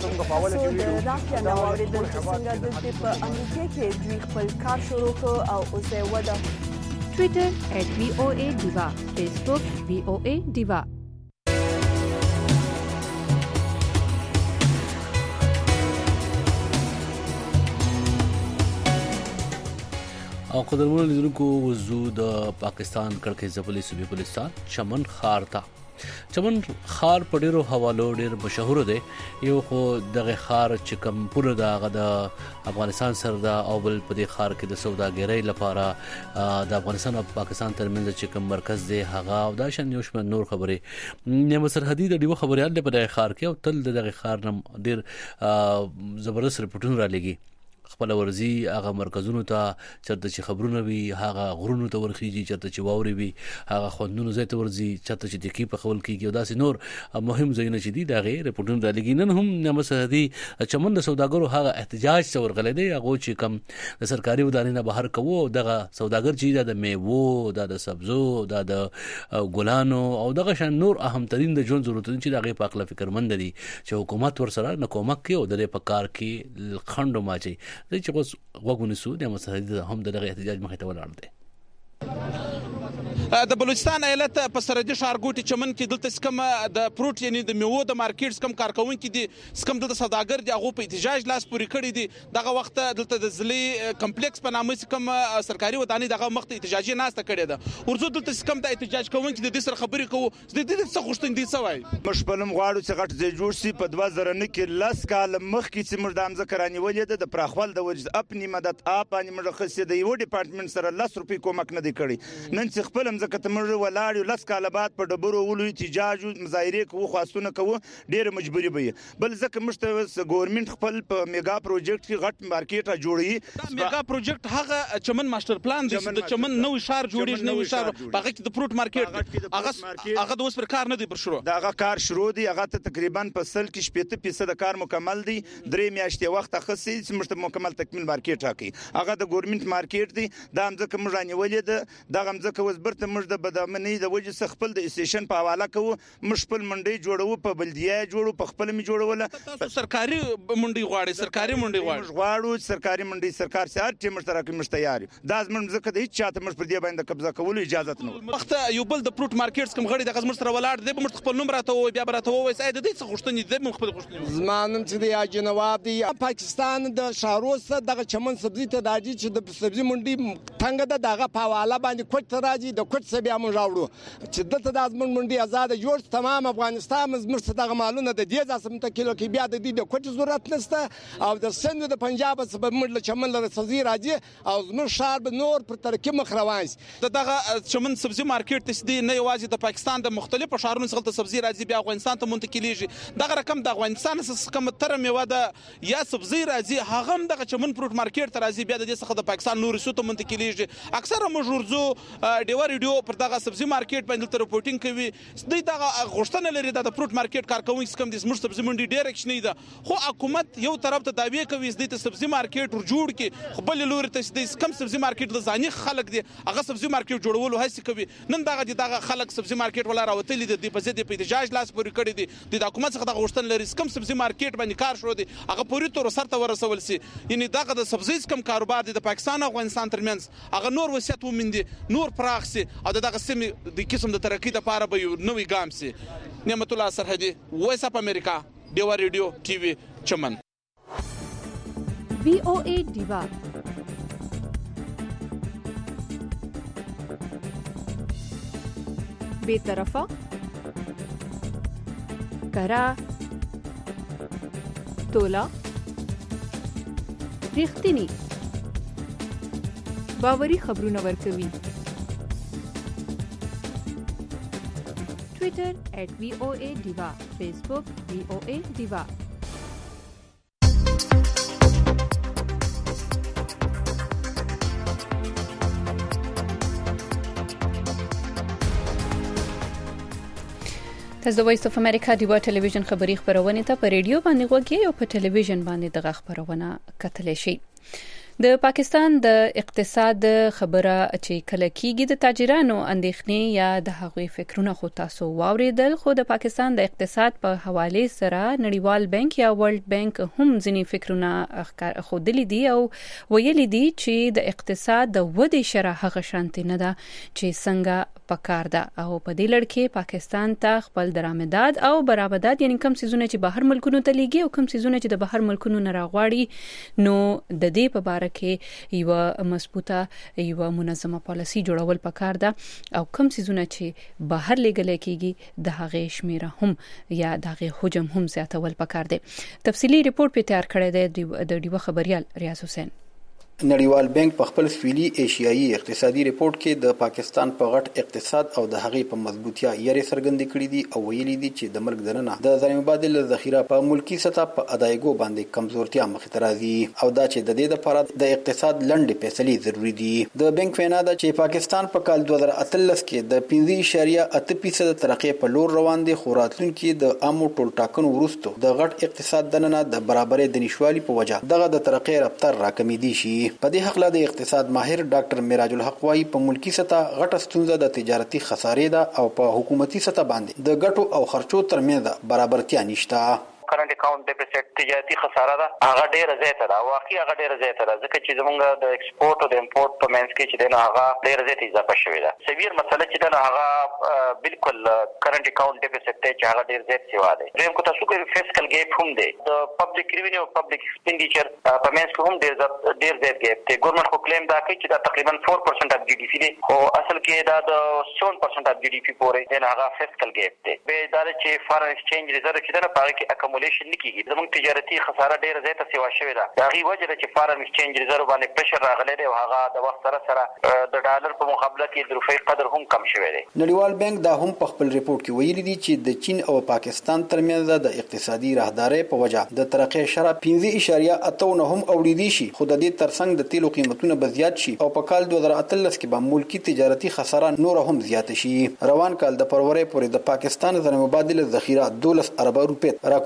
[SPEAKER 6] د راکیا نو اوریدل چې څنګه د په امریکا کې دوی خپل کار شروع کړ او اوس یې وده.
[SPEAKER 9] ټوئیټر ایٹ وی او اے دیوا، فیسبوک وی او اے دیوا.
[SPEAKER 2] او قدرمنو لیدونکو وزو د پاکستان کړکۍ ځپلي صوبې بلوچستان چمن خار ته. چمن خار په ډیرو حوالو ډیر مشهور دی. یو خو دغه خار چې کوم پوره د د افغانستان سره دا او بل په دې خار کې د سوداګرۍ لپاره د افغانستان او پاکستان ترمنځ چې کوم مرکز دی هغه او دا شان یو شمه نور خبرې نیمه سرحدي د دیو خبريال په دغه خار کې او تل دغه خار نم ډیر زبردست رپورټونه را لګي. خپل ورزي هغه مرکزونو ته چرته چې خبرونه وي هغه غرونو ته ورخيږي چرته چې واوري وي هغه خوندونو زې ته ورزي چرته چې د کی په خول کېږي او داسې نور مهم ځایونه چې دي دا غیر رپورټونه را لګي. نن هم نمسهدي چمن د سوداګرو هغه احتجاج څور غلې دی هغه چې کم د سرکاري ودانې نه بهر کوو دغه سوداګر چې د میوو د سبزو د ګلانو او دغه شان نور اهم ترين د ژوند ضرورتونه چې دغه په خپل فکرمند دي چې حکومت ورسره نه کومک کوي او د په کار کې خندو ماچي چې اوس وګونی سو د مساجد هم دغه احتجاج مخې ته ولاړ دی.
[SPEAKER 19] د بلوچستان ایالت په سرحدي ښارګوټي چمن کې دلته سکم د فروټ یعنی د میوو د مارکیټ سکم کارکونکي دي سکم د سوداګر دي هغه په احتجاج لاس پوري کړی دي. دغه وخت دلته د زلی کمپلیکس په نامه سکم سرکاري ودانۍ دغه وخت احتجاجي ناسته کړې ده. ورزو دلته سکم د احتجاج کوونکي د دې سره خبرې کوو د دې څه غوښتنې دي څه وایي.
[SPEAKER 23] مش په نوم غواړو چې غټ ځای جوړ شي په دوه زره نه کې لس کال مخکې چې موږ د امځکه رانیولې ده د پراخوال د وجه اپنی مدد اپ اني موږ خسي د یو ډپارټمنټ سره لس روپۍ کومک نه دی کړی. نن چې خپل امځکه ته موږ ولاړ یو لس کاله بعد په ډبرو ولو احتجاج مظاهره کوو خواستونه کوو ډیره مجبوری به بل ځکه مشته ګورنمنت خپل په میگا پروجیکټ کې غټ مارکیټ جوړي.
[SPEAKER 19] میگا پروجیکټ هغه چمن ماستر پلان دی د چمن نو شهر جوړیږي نو شهر هغه کې د فروټ مارکیټ هغه هغه د اوس پر کار نه دی پر شروع
[SPEAKER 23] دا هغه کار شروع دی هغه ته تقریبا په سل کې شپږ فیصد کار مکمل دی درې میاشتې وخت خصي چې مشته مکمل تکمیل مارکیټ راکې هغه د ګورنمنت مارکیټ دی دا هم ځکه موږ رانیولې ده دا هم ځکه وس برته ته موږ د بدامنۍ د وجې څخه خپل د استیشن په حواله کوو. موږ خپل منډۍ جوړو، په بلدیه جوړو، په خپل می جوړوله.
[SPEAKER 19] سرکاري منډۍ غواړي، سرکاري منډۍ غواړي.
[SPEAKER 23] موږ غواړو سرکاري منډۍ سرکار سي هر ټیم مشترک موږ تیار یو. دا زموږ ځکه د هیڅ چاته موږ پر دې باندې قبضه کولو اجازه نه
[SPEAKER 19] وخت یو بل د فروټ مارکیټس کوم غړي د غزمر سره ولاړ دی، به موږ خپل نوم راته ووایي، بیا به راته ووایي چې د دې څه غوښتنې دي، موږ خپل غوښتنې.
[SPEAKER 3] زما نوم چې دی حاجي نواب دی. پاکستان د ښارونو څخه دغه چمن سبزي ته راځي چې د سبزي منډي څنګه ده دغه په حواله باندې کوټ ته راځي، د کوټ څخه بیا موږ راوړو چې دلته د زموږ منډي آزاد جوړ تمام افغانستان زموږ څخه دغه مالونه د دې ځاسم ته کیلو کې بیا د دې د کوټ ضرورت نشته او د سند د پنجاب څخه منډ له چمن له سبزي راځي او زموږ ښار به نور پر ترکیب مخ روان شي.
[SPEAKER 19] دغه چمن سبزي مارکیټ تسدي نه یوازې د پاکستان د مختلفو ښارونو څخه د سبزي راځي بیا افغانستان ته منتقلیږي. دغه رقم د افغانستان څخه کوم تر میوه ده یا سبزي راځي هغه هم دغه چمن فروټ مارکیټ ته راځي بیا د دې څخه د پاکستان نور څخه منتقلیږي. اکثره موږ ورځو ډیور ویډیو پر دغه سبزي مارکیټ باندې تر رپورټینګ کوي. دوی دغه غوښتنه لري د فروټ مارکیټ کارکونکو څخه د زموږ سبزي منډي ډایرکشن دی، خو حکومت یو طرف ته دعوی کوي چې د سبزي مارکیټ ور جوړ کی، خو بل لوري ته د کم سبزي مارکیټ د ځاني خلک دي هغه سبزي مارکیټ جوړولو هڅه کوي. نن دغه دغه خلک سبزي مارکیټ ولا راوتلي دي په ځدې په احتجاج لاس پورې کړی دي. د حکومت څخه د غوښتنه لري کم سبزي مارکیټ باندې کار شروع دي هغه پوری تور سره ته ورسول سي. یعنی دغه د سبزي کم کاروبار دي د پاکستان او افغانستان ترمنځ هغه نور وصیت ومندي، نور پراخ سي او دغه سیمه د قسم د ترقی لپاره به یو نوې ګام سي. نعمت الله سرحدي، وایس اپ امریکا، ډیوا ریډیو ټي وي چمن.
[SPEAKER 1] وی او ای ډیوا بے طرفه کرا تولا ریښتینی باوري خبرونه ورکوي. ټویټر ایٹ وی او ای ډیوا، فیسبوک وی او ای ډیوا. تاسو د وایس اف امریکا ډیوا ټلویزیون خبری خبرونه ته په ریډیو باندې غوږی او په ټلویزیون باندې دغه خبرونه کتلی شي. د پاکستان د اقتصاد خبره چې کله کیږي د تاجرانو اندېښنې یا د هغوی فکرونه خو تاسو واوریدل، خو د پاکستان د اقتصاد په حواله سره نړیوال بانک یا ورلد بانک هم ځینې فکرونه خودلی دي او ویلي دي چې د اقتصاد د ودې شرح هغه شانتي نه ده چې څنګه پکار ده او په دې لړ کې پاکستان ته خپل درآمدات او برآمدات یعنی کم سيزونه چې بهر ملکونو ته لیږي او کم سيزونه چې د بهر ملکونو نه راغواړي، نو د دې په اړه کې یو مضبوطه یو منظمه پالیسي جوړول پکار ده او کم سيزونه چې بهر لګل کېږي د هغه شمیره هم یا د هغه حجم هم زیاتول پکار ده. تفصیلی ریپورت په تیار کړی دی د ډیوا خبريال ریاض حسین.
[SPEAKER 5] نړیوال بانک په خپل سویلي ایشیایي اقتصادي ریپورت کې د پاکستان په غټ اقتصاد او د هغې په مضبوطیا یې څرګندې کړې دي او ویلي دي چې د ملک دننه د زر مبادله ذخیره په ملکی سطح په ادایګو باندې کمزورتیا مخ ته راځي او دا چې د دې لپاره د اقتصاد لنډې فیصلې ضروری دي. د بانک وینا ده چې پاکستان په کال دوه زره اتلس کې د پنځه اعشاریه اته فیصد ترقی په لور روان دي، خو راتلونکي د عامو ټولټاکنو وروسته د غټ اقتصاد دننه د برابرۍ د نشوالي په وجه دغه د ترقی رفتار راکمېدي شي. په دې حق له د اقتصاد ماهر ډاکټر میراج الحق وايي په ملکی سطح غټه ستونزه د تجارتي خسارې ده او په حکومتي سطح باندې د ګټو او خرچو ترمنځ برابرتیا نشته.
[SPEAKER 8] کرنٹ اکاؤنٹ ډیفیسټ تجارتي خساره ده هغه ډیره زیاته ده، واقعي هغه ډیره زیاته ده ځکه چې زمونږ د ایکسپورت او د امپورت په منځ کې چې دنه هغه ډیره زیاته اضافه شوې ده. سویر مسله چې دنه هغه بالکل کرنٹ اکاؤنٹ ډیفیسټ ته چې هغه ډیر زیات سیوا ده. دریم کو تاسو کې فیسکل ګیپ هم ده، د پبلک ریوینیو او پبلک ایکسپینډیچر په منځ کې هم ډیر ډیر زیات ګیپ ده. ګورنمنت خو کلیم دا کوي چې دا تقریبا چار پرسنټ اف جی ډی پی دی، خو اصل کې دا د سیون پرسنټ اف جی ډی پی پورې دنه هغه فیسکل ګیپ ده. به دا چې فارن ایکسچینج ریزرو چې دنه پاره کې اکومولیشن نه کیږي. زموږ تجارتي خساره ډیره زیاته سیوا شوې ده. دا غي وجه ده چې فارن ایکسچینج ریزرو باندې پرشر راغلی دی او هغه د وخت سره سره د ډالر په مقابله کې د روپۍ قدر هم کم شوی دی.
[SPEAKER 5] نړیوال بانک دا هم په خپل ریپورت کې ویلي دي چې د چین او پاکستان ترمنځ د اقتصادي راهدارۍ په وجه د ترقی شرح پنځه اعشاریه اته نه هم اوریدي شي، خو د دې ترڅنګ د تیلو قیمتونه به زیات شي او په کال دوه زره اتلس کې به ملکی تجارتي خساره نور هم زیات شي. روان کال د فروری پورې د پاکستان زر مبادله ذخیره دولس ارب روپۍ راکوزه شوې ده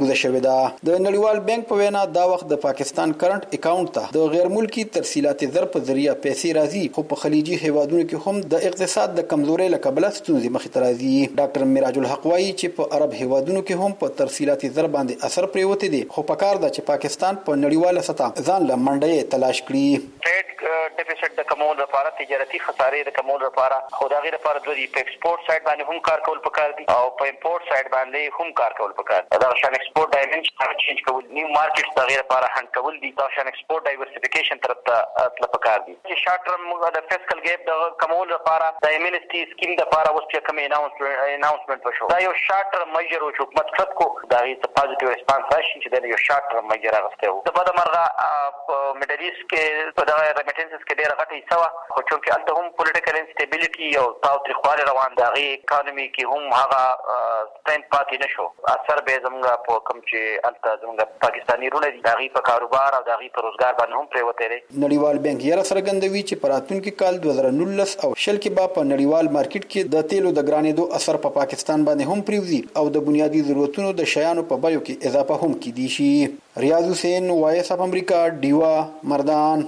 [SPEAKER 5] ده. د نړیوال بانک په وینا دا وخت د پاکستان کرنٹ اکاونټ ته د غیر ملکی ترسیلات زر په ذریعہ پیسې راځي، خو په خلیجي هیوادونو کې هم د اقتصاد د کمزورۍ له کبله ستونزې مخې ته راځي. ډاکټر میراج الحق وایي چې په عرب هیوادونو کې هم په ترسیلات زر باندې اثر پریوتی دی، خو په کار ده چې پاکستان په نړیواله سطح ځان له منډې تلاش کړي.
[SPEAKER 8] ټریډ ډیفیسټ د کمول لپاره، تجارتي خسارې د کمول لپاره، خو دا غیر لپاره د ایکسپورټ سایډ باندې هم کار کول پکار دي او په امپورټ سایډ باندې هم کار کول پکار دي. دا شان ایکسپورټ ډایمنشن چینج کول، نیو مارکیټس د غیر لپاره هند کول دي. دا شان ایکسپورټ ډایورسفیکیشن طرف ته تل پکار دي. چې شارټ ټرم د فیسکل ګیپ د کمول لپاره د ایمنسټي سکیم د لپاره اوس چې کوم اناونسمنت اناونسمنت وشو، دا یو شارټ ټرم میجر او حکومت خط کو دا غي پوزټیو ریسپانس راشي چې دا یو شارټ ټرم میجر راغسته و. د بده مرغه میډل ایست کې په دغه ریمیټنسز کې ډېر غټه حصہ وا، خو چې الته هم پولیټیکل انسټیبিলিټي او تاوتریخواله روان دا غي اکانومي کې هم هغه سټرنګ پاتې نشو. اثر به زموږ په کوم چې الته زموږ پاکستاني رونه دي دا غي په کاروبار او دا غي په روزګار باندې هم پریوته لري.
[SPEAKER 5] نړیوال بانک یې سرګندوي چې په راتلونکي کال دوه زره نولس او شل کې به په نړیوال مارکیټ کې د تیلو د ګرانېدو اثر په پاکستان باندې هم پریوزي او د بنیادی ضرورتونو د شیانو په بیو کې اضافه هم کیدی شي. ریاض حسین، وایس اف امریکا، ډیوا، مردان.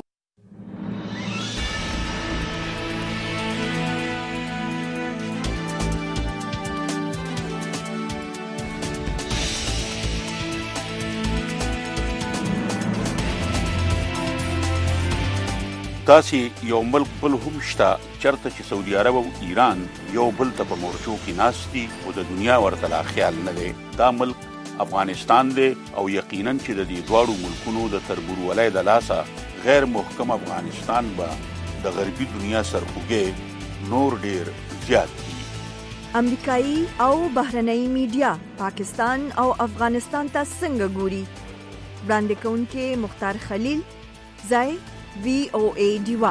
[SPEAKER 7] تاسې یو ملک بل هم شته چرته چې سعودي عرب او ایران یو بل ته په مورچو کې ناست دي او د دنیا ورته لا خیال نه دی. دا ملک افغانستان دی او یقینا چې د دې دواړو ملکونو د تربورولۍ د لاسه غیر محکم افغانستان به د غربي دنیا سرخوږی نور ډیر زیات دي.
[SPEAKER 6] امریکایي او بهرنۍ میډیا پاکستان او افغانستان ته څنګه ګوري؟ وړاندې کوونکې مختار خلیل، ځای وی او ای ډیوا.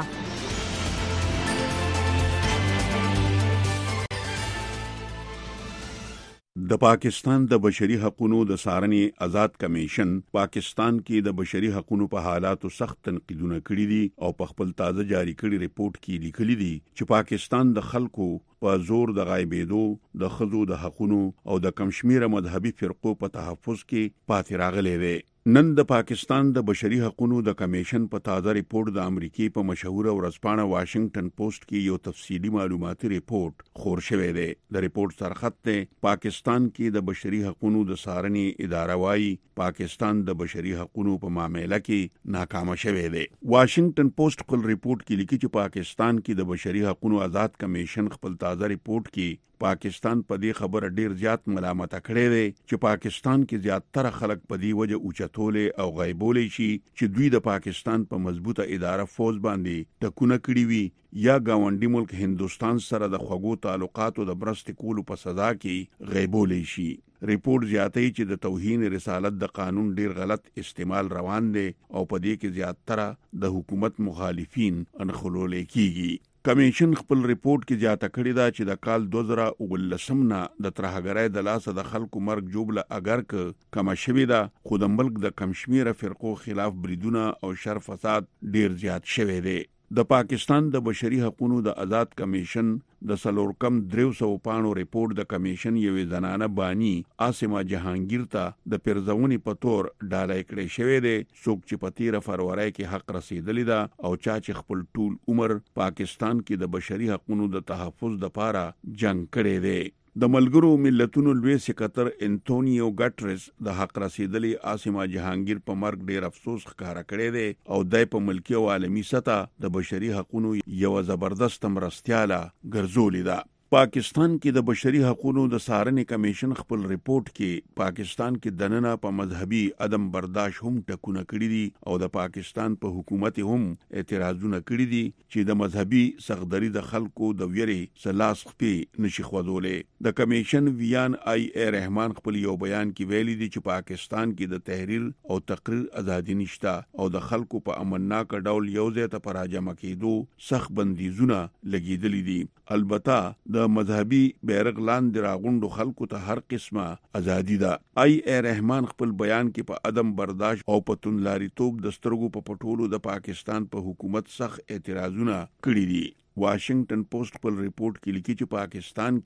[SPEAKER 7] د پاکستان د بشري حقوقو د څارنې آزاد کمیشن پاکستان کې د بشري حقوقو په حالاتو سخت تنقیدونه کړي دي او په خپل تازه جاری کړي ریپورت کې لیکلي دي چې پاکستان د خلکو په زور د غایبېدو، د ښځو د حقوقو او د کمشمیره مذهبي فرقو په تحفظ کې پاتې راغلی دی. نن د پاکستان د بشري حقوقو د کمیشن په تازه ریپورت د امریکای په مشهوره ورځپاڼه واشنگټن پوسټ کې یو تفصیلی معلوماتي ریپورت خور شوی دی. د ریپورت سرخط ته پاکستان کې د بشري حقوقو د څارنې اداره وايي پاکستان د بشري حقوقو په معاملې کې ناکام شوی دی. واشنگټن پوسټ خپل ریپورت کې لیکي چې پاکستان کې د بشري حقوقو آزاد کمیشن خپل تازه ریپورت کې پاکستان په دې خبره ډیر زیات ملامت کړی دی چې پاکستان کې زیاتره خلک په دې وجه اوچتولې او غیبولې شي چې دوی د پاکستان په مضبوطه اداره فوج باندې ټکونه کړی وي یا گاونډي ملک هندستان سره د خوږو تعلقاتو د برست کولو په سزا کې غیبولې شي. ریپورت زیاتوي چې د توهین رسالت د قانون ډیر غلط استعمال روان دی او په دې کې زیاتره د حکومت مخالفین انخلول کیږي. کمیشن خپل ریپورت کې زیاته کړې ده چې د کال دوه زره اوولسم نه د ترهګرۍ د لاسه د خلکو مرګ جوړه اگر که کم شوی ده، خو د ملک د کمشمیره فرقو خلاف بریدونه او شر فساد ډیر زیات شوی دی. د پاکستان د بشري حقوقو د آزاد کمیشن د سلور کم دریو سو پانو ریپورت د کمیشن یوې زنانه بانی آسما جهانگیر ته د پیرزونی په تور ډالۍ کړې شوې ده، څوک چې په تیره فروری کې حق رسیدلی ده او چا چې خپل ټول عمر پاکستان کې د بشري حقوقو د تحفظ لپاره جنگ کړی دی. د ملګرو ملتونو لوی سکرټر انټونیو ګټرس د حق رسیدلی آسما جهانگیر په مرګ ډیر افسوس ښکارا کړی دی او دای په ملکی او عالمی سطح د بشري حقوقو یو زبردست مرستياله ګرځولې ده. پاکستان کې د بشري حقوقو د څارنې کمیشن خپل ریپورت کې پاکستان کې دننه په مذهبي عدم برداشت هم ټکونه کړی دي او د پاکستان په حکومت هم اعتراضونه کړی دي چې د مذهبي سغدري د خلکو د ویری سلاس خپې نشي خوذولې. د کمیشن ویان آی ای رحمان خپل یو بیان کې ویلي دي چې پاکستان کې د تحریر او تقریر ازادي نشته او د خلکو په امنناک ډول یو ځای ته پراجمه کېدو سخت بندیزونه لګیدلې دي. البته د مذهبي بیرغ لاندې راغونډو خلکو ته هر قسمه ازادي ده. آی ای رحمان خپل بیان کې په عدم برداشت او په توندلاریتوب د سترګو په پټولو د پاکستان په حکومت سخت اعتراضونه کړي دي. واشنگټن پوسټ خپل ریپورت کې لیکي چې پاکستان کې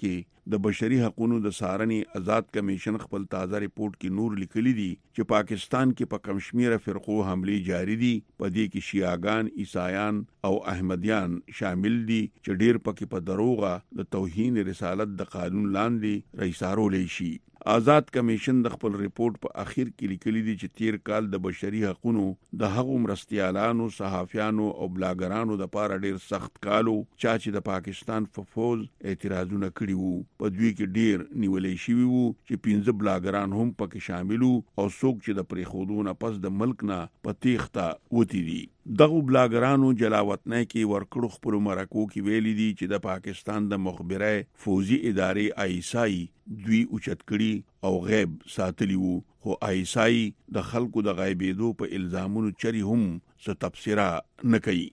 [SPEAKER 7] د بشري حقوقو د څارنې آزاد کمیشن خپل تازه ریپورت کې نور لیکلي دي چې پاکستان کې په کم شمیره فرقو حمله جاری دي، په دې کې شیعاګان، عیسایان او احمدیان شامل دي چې ډیر پکې په دروغه د توهین رسالت د قانون لاندې رئیسارولې شي. آزاد کمیشن د خپل ریپورت په اخر کې لیکلي دي چې تیر کال د بشري حقوقو د هغو مرستيالانو، صحافیانو او بلاګرانو د پاره ډیر سخت کالو چې د پاکستان په فوج اعتراضونه کړي وو. په دوی کې ډیر نیولې شوی وو چې پنځه بلاګران هم پکې شامل وو او څوک چې د پریخودونه پس د ملک نه په تیښته وتی دي. دغه بلاګرانو جلاوطنۍ کې ورکړو خپل مرکو کې ویلي دي چې د پاکستان د مخبره فوجي ادارې آی ایس آی دوی اوچت کړي او غیب ساتلی وو، خو آی ایس آی د خلکو د غیبېدو په الزامونو چری هم څه تبصره نه کوي.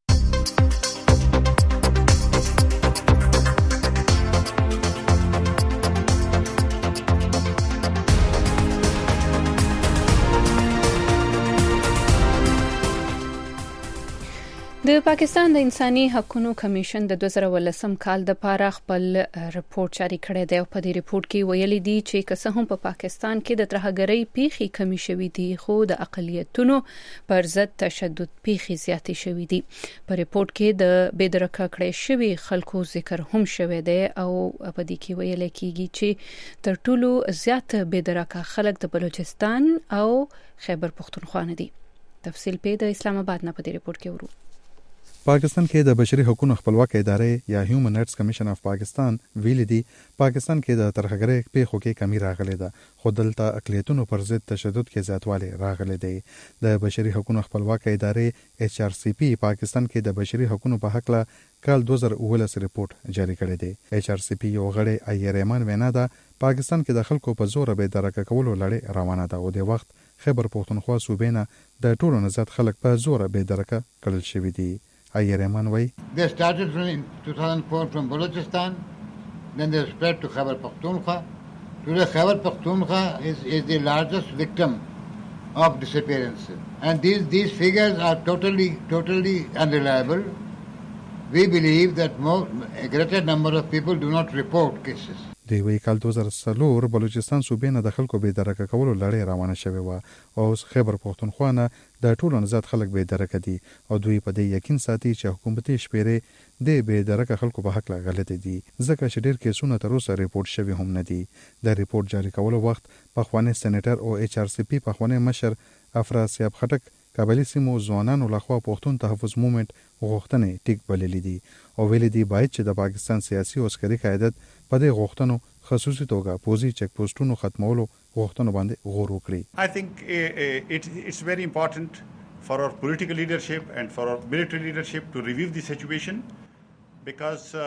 [SPEAKER 1] د پاکستان د انساني حقوقو کمیشن د دوه زره ولسم کال د پاره خپل ریپورت جاری کړی دی او په دې ریپورت کې ویلي دي چې که څه هم په پاکستان کې د ترهګرۍ پیښې کمی شوې دي، خو د اقلیتونو پر ضد تشدد پیښې زیاتې شوې دي. په ریپورت کې د بېدرکه کړې شوی خلکو ذکر هم شوی دی او په دې کې ویل کېږي چې تر ټولو زیات بېدرکه خلک د بلوچستان او خیبر پختونخوا نه دي. تفصیل په د اسلام آباد نه په دې ریپورت کې ورو.
[SPEAKER 10] پاکستان کې د بشري حقوقو خپلواک ادارې یا هیومن رائټس کمیشن اف پاکستان ویلي دي پاکستان کې د ترهګرۍ پیښو کې کمی راغلې ده، خو دلته اقلیتونو پر ضد تشدد کې زیاتوالی راغلی دی. د بشري حقوقو خپلواک ادارې ایچ آر سی پی پاکستان کې د بشري حقوقو په حق له کال دوه زره اوولس ریپورت جاری کړی دی. ایچ آر سی پی یو غړی ای رحمان وینا ده پاکستان کې د خلکو په زور به درکه کولو لړۍ روانه ده او د وخت خیبر پختونخوا صوبې نه د ټولو نه زیات خلک په زور به درکه کړل شوی دي. ای رحمان وای
[SPEAKER 11] They started in two thousand four from Balochistan, then they spread to Khyber Pakhtunkhwa. Today Khyber Pakhtunkhwa is, is the largest victim of disappearances. And these, these figures are totally, totally unreliable. We believe that more, a greater number of people do not report cases.
[SPEAKER 10] د وی کال دوه زره څلور بلوچستان صوبې نه د خلکو به درکه کولو لړۍ روانه شوې و او خیبر پختونخوا نه د ټولو نه زیات خلک به درکه دي او دوی په دې یقین ساتي چې حکومتي شمیرې د به درکه خلکو په حق لا غلطه دي ځکه چې ډیر کیسونه تر اوسه ریپورت شوی هم نه دي. د ریپورت جاری کولو وخت پخوانی سېنیټر او ایچ آر سی پی پخوانی مشر افراسیاب خټک قبایلی سیمو ځوانانو لخوا پښتون تحفظ موومېنټ غوښتنې ټیک بللې دي او ویلي دي باید چې د پاکستان سیاسي او عسکري قیادت په دې غوښتنو خصوصي توګه پوزي چک پوسټونو ختمولو غوښتنو باندې غور وکړي.
[SPEAKER 12] I think uh, it, it's very important for our political leadership and for our military leadership to review the situation because uh,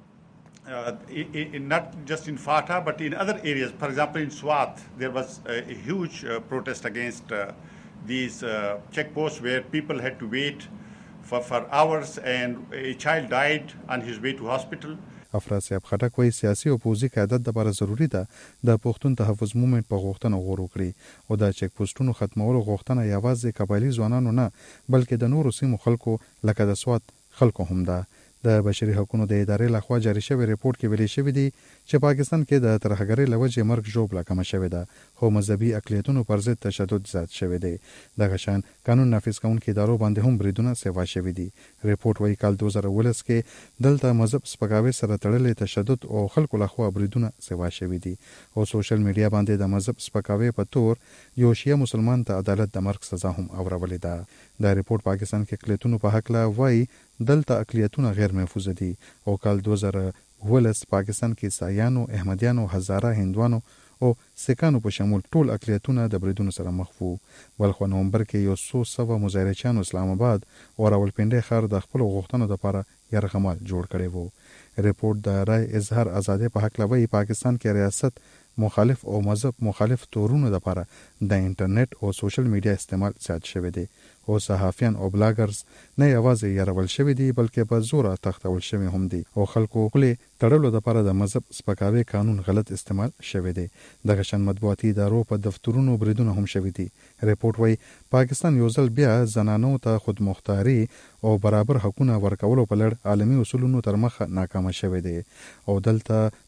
[SPEAKER 12] uh, in, not just in Fata but in other areas. For example, in Swat, there was a, a huge uh, protest against uh, these uh, checkposts where people had to wait for, for hours and a child died on his way to hospital.
[SPEAKER 10] افراسیاب خټک وایي سیاسي او پوزي قیادت لپاره ضروری ده د پښتون تحفظ موومېنټ په غوښتنه غور وکړي او د چک پوسټونو ختمولو غوښتنه یوازې قبایلی ځوانانو نه بلکې د نورو سیمو خلکو لکه د سوات خلکو هم ده. د بشري حقوقو د ادارې لخوا جاری شوی ریپورت کې ویلي شوی دی چې پاکستان کې د ترهګرۍ لوجې مرګ ژوبله کم شوی ده خو مذهبي اقلیتونو پر ضد تشدد زیات شوی دی. دغه شان قانون نافذ کوونکي ادارو باندې هم بریدونه سیوا شوی دي. ریپورت وايي کال دوه زره اوولس کې دلته مذهب سپکاوي سره تړلې تشدد او خلکو لخوا بریدونه سیوا شوی دي او سوشل میډیا باندې د مذهب سپکاوي په تور یو شیعه مسلمان ته عدالت د مرګ سزا هم اورولې ده. دا ریپورت پاکستان کې اقلیتونو په حق لا وایي دلته اقلیتونه غیر محفوظ دي او کال دوه زره اوولس پاکستان کې عیسایانو، احمدیانو، هزاره، هندوانو او سکانو په شمول ټول اقلیتونه د بریدونو سره مخ وو. ولخوا نومبر کې یو څو سوه مظاهرچیانو اسلام آباد او راولپنډي ښار د خپل غوښتنو لپاره یرغمال جوړ کړی وو. ریپورت د رای اظهار ازادي په حق لوي پاکستان کې ریاست مخالف او مذهب مخالف تورونو لپاره د انټرنیټ او سوشل میډیا استعمال زیات شوی دی او صحافیان او بلاګرز نه یوازې یارول شوی دي بلکې په زور تختول شوی هم دي او خلکو کله تړلو لپاره د مذهب سپکاوي قانون غلط استعمال شوی دی. دغه شان مطبوعاتي ادارو په دفترونو بریدونه هم شوی دي. ریپورت وايي پاکستان یو ځل بیا زنانو ته خودمختاري او برابر حقوقونه ورکولو په لړ عالمي اصولونو تر مخه ناکام شوی دی او دلته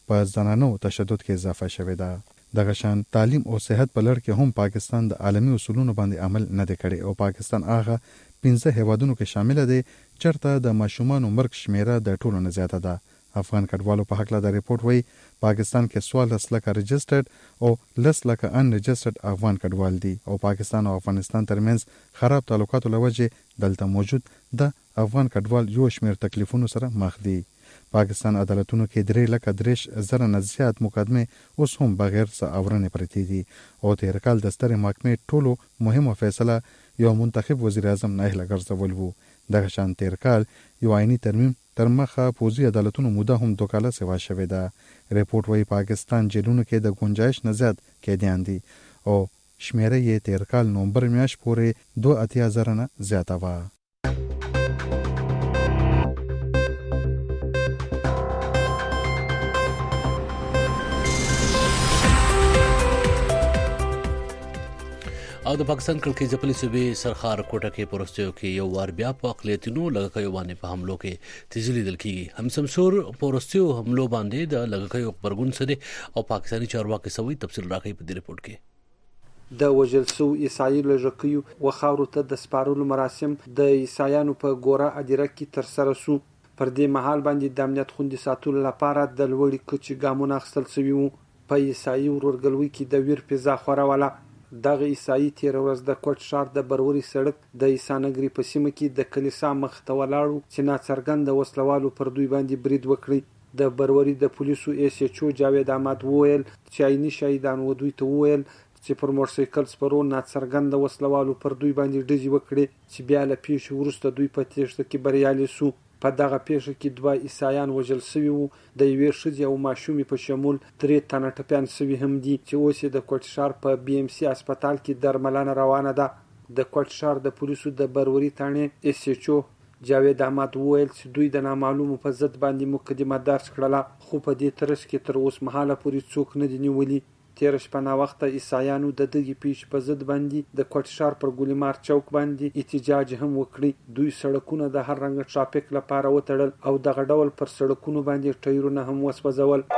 [SPEAKER 10] په زنانو تشدد کې اضافه شوې ده. دغه شان تعلیم او صحت په لړ کې هم پاکستان د عالمي اصولونو باندې عمل نه دی کړی او پاکستان هغه پنځه هیوادونو کې شامل دی چرته د ماشومانو مرګ شمیره د ټولو نه زیاته ده. افغان کډوالو په حق له د ریپورت وایي پاکستان کې سوالس لکه رجسټرډ او لس لکه ان رجسټرډ افغان کډوال دي او پاکستان او افغانستان ترمنځ خراب تعلقاتو لوجه دلته موجود د افغان کډوال یو شمېر تکلیفونو سره مخ دي. پاکستان عدالتونو کې درې لکه درې زره نه زیات مقدمه اوس هم بغیر څه اورنې پرتې دي او تیر کال د سترې محکمې ټولو مهمه فیصله یو منتخب وزیر اعظم نایله ګرځول وو. دغه شان تیر کال یو عیني ترمیم تر مخه پوزي عدالتونو موده هم دوه کاله سیوا شوې ده. ریپورت وايي پاکستان جیلونو کې د گنجائش نه زیات قیدیان دي او شمیره یې تیر کال نومبر میاشت پورې دوه اتیا زره نه زیاته وه.
[SPEAKER 2] او د پاکستان کلکې ځپلې صوبې سرخار کوټه کې پروستیو کې یو وار بیا په اقلیتونو لږکیو باندې په حملو کې تیزی لیدل کېږي. هم سمسور پروستیو حملو باندې د لږکیو خبرګون څه دی او پاکستاني چارواکي سوي تفصیل راکوي په دې ریپورت کې.
[SPEAKER 13] د وژل سو عیسائی لږکیو و خاورو ته د سپارلو مراسم د عیسایانو په ګوره ادیره کې ترسره سو. پر دې مهال باندې د امنیت خوندي ساتلو لپاره د لوړې کچې ګامونه اخیستل شوي وو. په عیسائی ورورګلوۍ کې د ویر فضا خوروله. دغه عیسائی تیر ورځ د کوټ ښار د بروري سړک د عیسانګري په سیمه کې د کلیسا مخ ته ولاړو چې ناڅرګند وسلوالو پر دوی باندې برید وکړي. د بروري د پولیسو ایس ایچ او جاوید احمد وویل چې عیني شهیدان و دوی ته وویل چې پر موټرسایکل سپرو ناڅرګند وسلوالو پر دوی باندې ډزې وکړي چې بیا له پیښې وروسته دوی په تېښته کې بریالي سو. په دغه پیښه کې دوه عیسایان وژل شوي وو. د یوې ښځې او ماشومې په شمول درې تنه ټپیان شوي هم دي چې اوس یې د کوټ ښار په بي ام سي هسپتال کې درملنه روانه ده. د کوټ ښار د پولیسو د بروري تاڼې ایس ایچ او جاوید احمد وویل چې دوی د نامعلومو په ضد باندې مقدمه درج کړله خو په دې ترڅ کې تر اوس مهاله پورې څوک نه دي نیولي. تیر شپه ناوخته عیسایانو د دغې پیښې په ضد باندې د کوټ ښار پر ګلیمار چوک باندې احتجاج هم وکړي. دوی سړکونه د هر رنګ ټرافیک لپاره وتړل او دغه ډول پر سړکونو باندې ټایرونه هم وسوځول.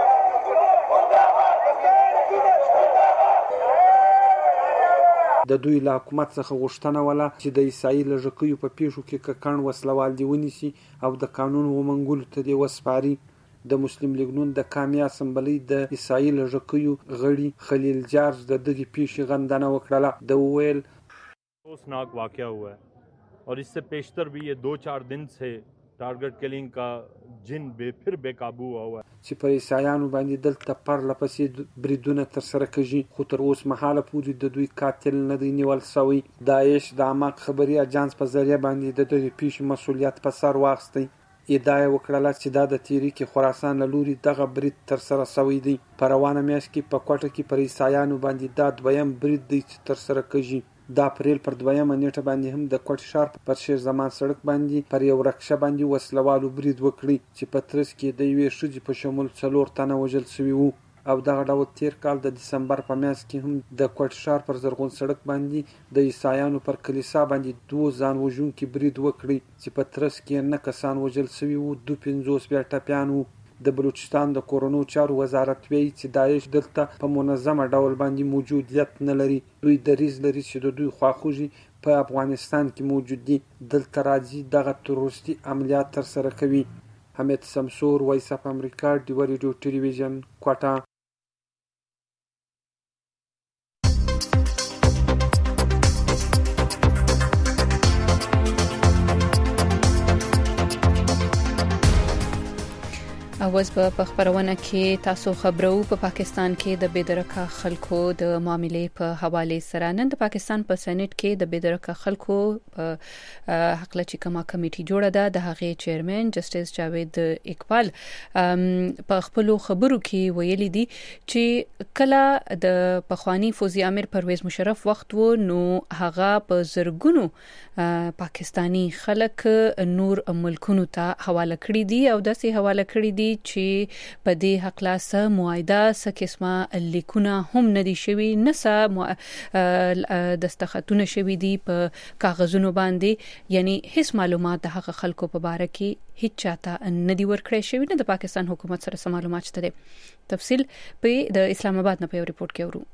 [SPEAKER 13] د دوی له حکومت څخه غوښتنه وله چې د عیسائی لږکیو په پیښو کې ککړ وسلوال دې ونیسي او د قانون ومنګولو ته دې وسپاري. د مسلم لیگ نون د قومي اسمبلی د عیسائی لږکیو غړي خلیل جارج د دغې پیښې غندنه وکړله. د وویل
[SPEAKER 14] افسوسناک واقعہ हुआ है और इससे पेशतर भी ये दो चार दिन से टारगेट किलिंग का जिन बे फिर बेकाबू हुआ हुआ है
[SPEAKER 13] چې پر عیسایانو باندې دلته پرله پسې بریدونه ترسره کېږي خو تر اوس مهاله پورې د دوی قاتل نه دی نیول شوی. داعش د عامه خبري اجانس په ذریعه باندې د دغې پیښې مسؤلیت په سر واخیستی. ادعا وکړه چې دا د تحریک خراسان له لوري دغه برید ترسره شوی دی. په روانه میاشت کې په کوټه کې پر عیسایانو باندې دا دویم برید دی چې ترسره کېږي. د اپریل پر دویمه نیټه باندې هم د کوټ ښار پر شیر زمان سړک باندې پر یو رکشه باندې وسلوالو برید وکړي چې په ترڅ کې د یوې ښځې په شمول څلور تنه وژل شوي وو. او دغه ډول تیر کال د دسمبر په میاشت کې هم د کوټ ښار پر زرغون سړک باندې د عیسایانو پر کلیسا باندې دوه ځان وژونکي برید وکړي چې په ترڅ کې نه کسان وژل شوي وو دوه پنځوس بیا ټپیان وو. د بلوچستان د کورونو چارو وزارت وایي چې داعش دلته په منظمه ډول باندې موجودیت نه لري. دوی دریځ لري چې د دوی خواخوږي په افغانستان کې موجود دي. دلته راځي دغه تروریستي عملیات ترسره کوي. حمید سمسور، وایس اف امریکا، ډیوه ریډیو ټلویزیون، کوټه.
[SPEAKER 1] اوس په خبرونه کې تاسو خبرو په پاکستان کې د بېدرکه خلکو د معاملې په حواله سره نن د پاکستان په سېنات کې د بېدرکه خلکو په حق لچې کما کمیټي جوړه ده. د هغې چیرمن جسټس جاوید اقبال په خپل خبرو کې ویلي دي چې کله د پخوانی فوزي امیر پرویز مشرف وخت وو نو هغه په زرګونو پاکستانی خلک نور ملکونو ته حواله کړی دي او داسې حواله کړی دي چې په دې حق لا سه معاهده سه قسمه لیکونه هم ندي شوی نه سه دستخطونه شوی دي په کاغذونو باندې یعنی هیڅ معلومات د حق خلکو په باره کې هیڅ چاته ندي ورکړی شوی نه د پاکستان حکومت سره سم معلومات شته. تفصیل په د اسلام آباد نه په ریپورت کې ورو.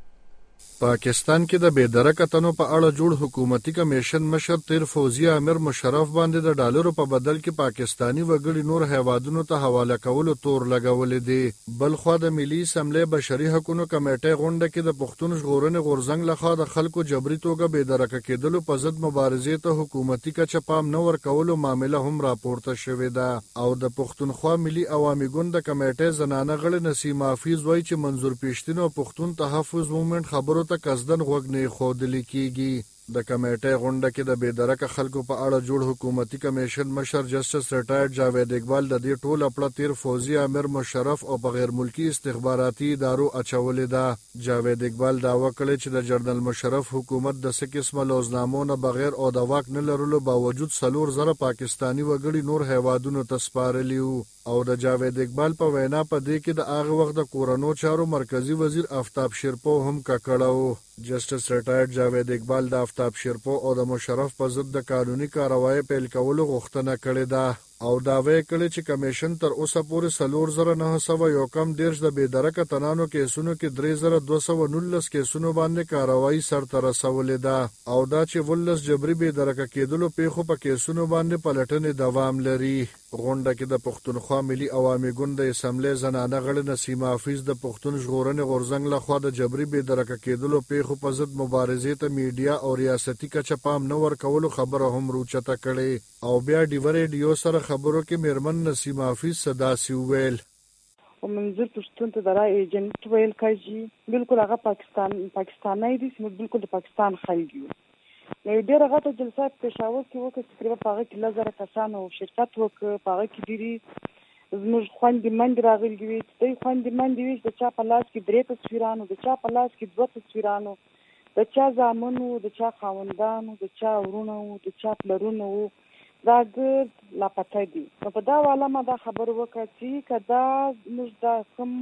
[SPEAKER 15] پاکستان کې د بېدرکه تنو په اړه جوړ حکومتي کمیشن مشر تیر فوزي امیر مشرف باندې د ډالرو په بدل کې پاکستانی وګړي نور هیوادونو ته حواله کولو تور لګولې دي. بل خو د ملي اسمبلی بشري حقوقو کمیټې غونډه کې د پښتون ژغورنې غورځنګ لخوا د خلکو جبري توګه بېدرکه کېدلو په ضد مبارزې ته حکومتي کچه پام نه ورکولو معامله هم راپورته شوې ده او د پښتونخوا ملي عوامي ګوند د کمیټې زنانه غړي نسیم حافظ وایي چې منظور پښتون او پښتون تحفظ موومېنټ خبرو ته قصدن غوږ نه خودلی کیږي. د کمیټې غونډه کې د بېدرکه خلکو په اړه جوړ حکومتي کمیشن مشر جسټس ریټایرډ جاوید اقبال د دې ټول خپل تیر فوزي امیر مشرف او په غیر ملکی استخباراتي ادارو اچولې ده. جاوید اقبال داوا کړی چې د جنرال مشرف حکومت د څه قسمه لوزنامو نه بغیر او د واک نه لرلو باوجود څلور زره پاکستانی وګړي نور هیوادونو ته سپارلي او د جاوید اقبال په وینا په دې کې د هغه وخت د کورونو چارو مرکزی وزیر آفتاب شیرپو هم ککړو. جسټس ریټایرډ جاوید اقبال د آفتاب شیرپو او د مشرف په ضد د قانوني کاروایی پیل کولو غوښتنه کړې ده او داوی کړی چې کمیشن تر اوسه پورې څلور زره نه سوه یو کم دیرش د بېدرکه تنانو کیسونو کې درې زره دوه سوه نولس کیسونو باندې کاروایی سرته رسولې ده او دا چې ولس جبري بېدرکه کېدلو پیښو په کیسونو باندې پلټنې دوام لري. غونډه کې د پښتونخوا ملي عوامي ګوند د اسمبلی زنانه غړي نسیم حافظ د پښتون ژغورنې غورځنګ لخوا د جبري بېدرکه کېدلو پیښو په ضد مبارزې ته میډیا او ریاستي کچه پام نه ورکولو خبره هم روچته کړې او بیا ډیوه ریډیو سره خبرو کې میرمن نسیم حافظ صداسي وویل
[SPEAKER 16] و منظور پښتون ته د رای ایجنټ ویل کېږي بالکل هغه پاکستان پاکستاني دي چې بالکل د پاکستان خلک یو. یو ډېره غټه جلسه په پېښور کې وکړه چې تقریبا په هغه کې لس زره کسانو شرکت وکړ. په هغه کې ډېرې زموږ خویندې میندې راغلي وې چې دوی خویندې میندې وې چې د چا په لاس کې درې تصویرانو د چا په لاس کې دوه تصویرانو د چا زامنو د چا خاوندانو د چا ورونه وو د چا پلرونه وو دا ګرد لاپته دي. نو په دا والا ما دا خبر وکړه چې که دا زموږ دا کوم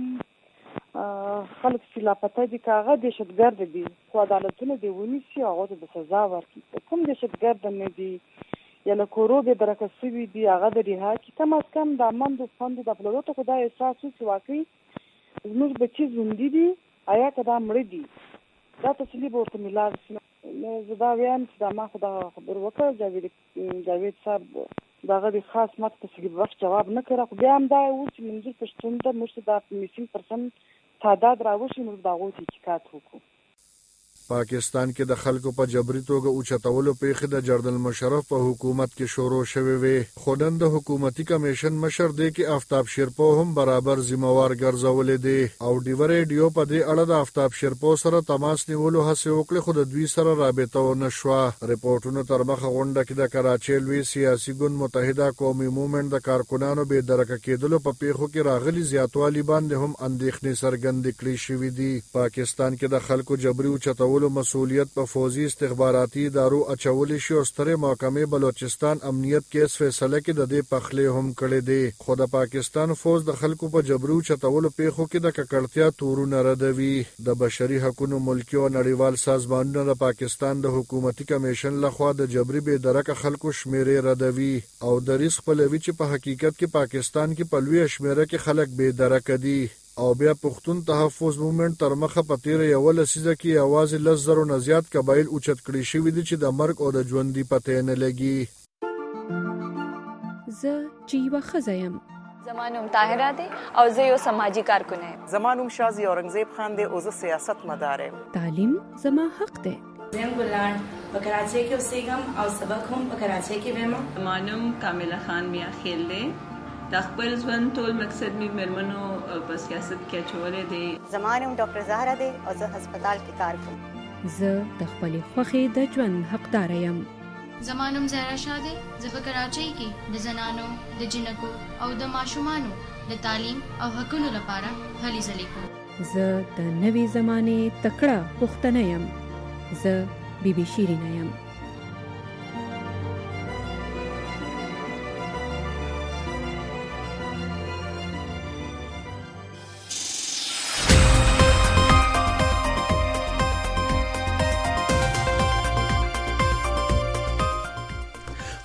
[SPEAKER 16] خلک چې لاپته دي که هغه دهشتګرد دي خو عدالتونه دې ونیسي هغو ته د سزا ورکړي. کوم دهشتګرد نه دي یا له کورو بېدرکه سوي دي هغه د رها کړي. کم از کم د مندو خویندو د پلرو ته خو دا احساس وي چې واقعي زموږ بچي ژوندي دي ایا که دا مړه دي دا تسلي به ورته میلاو شي. زه دا وایم چې دا ما خو دغه خبر وکړ جاوید جاوید صاحب د هغه د خاص ماته تسلي بخش جواب نه کړه خو بیا هم دا و چې منظور پښتون ته موږ ته دا میسینګ پرسن تعداد راوشي موږ د هغو تحقیقات وکړو.
[SPEAKER 15] پاکستان کې د خلکو په جبري توګه اوچتولو پیښې د جنرال مشرف په حکومت کې شروع شوې وې خو نن د حکومتي کمیشن مشر دی کې آفتاب شیرپو هم برابر ذمہوار ګرځولې دي او ډیوه ریډیو په دې اړه د آفتاب شیرپو سره تماس نیولو هڅه وکړه خو د دوی سره رابطه ونه شوه. رپورټونو تر مخه غونډه کې د کراچۍ لوی سیاسي ګوند متحده قومي موومېنټ د کارکونانو بېدرکه کېدلو په پیښو کې راغلي زیاتوالي باندې هم اندېښنې څرګندې کړې شوې دي. پاکستان کې د خلکو جبري اوچتولو مسؤلیت په فوزي استخباراتي ادارو اچولې شو او ستره محکمې بلوچستان امنیت کیس فیصله کې د دې پخلې هم کړې دي خو د پاکستان فوز د خلکو په جبري اوچتولو پیښو کې د ککړتیا تورونه ردوي. د بشري حقوقو ملکي او نړیوال سازمانونو د پاکستان د حکومتي کمیشن لخوا د جبري بېدرکه خلکو شمیرې ردوي او د ریسک پلوي چې په حقیقت کې پاکستان کې په لویه شمیره کې خلک بېدرکه دي او بیا پښتون تحفظ موومېنټ تر مخه په تیره یوه لسیزه کې یوازې لس زرو نه زیات قبایل اوچت کړي شوي دي چې د مرګ او د ژوندي پته نه لګي.
[SPEAKER 9] زه چې یوه ښځه یم
[SPEAKER 17] زما نوم طاهره دی او زه یو سماجي کارکونه یم.
[SPEAKER 24] زما نوم شازي اورنګزیب خان دی او زه سیاست مدار یم.
[SPEAKER 9] تعلیم زما حق دی.
[SPEAKER 25] زم ګلان په کراچۍ کې اوسېږم او سبق هم په کراچۍ کې وایم.
[SPEAKER 26] زما نوم کامله خان میا خیل دی. د خپل ژوند ټول مقصد می مرمنو په سیاست کې چولې دي.
[SPEAKER 27] زما نوم ډاکټر زهرا دی او زه هسپتال کې کار کوم.
[SPEAKER 9] زه د خپلې خوښې د ژوند حقدار یم.
[SPEAKER 28] زما نوم زهرا شاه دی. زه په کراچۍ کې د زنانو د جنکو او د ماشومانو د تعلیم او حقوقو لپاره هلې ځلې کوم.
[SPEAKER 9] زه د نوې زمانې تکړه پښتنه یم. زه بی بی شیرینه یم.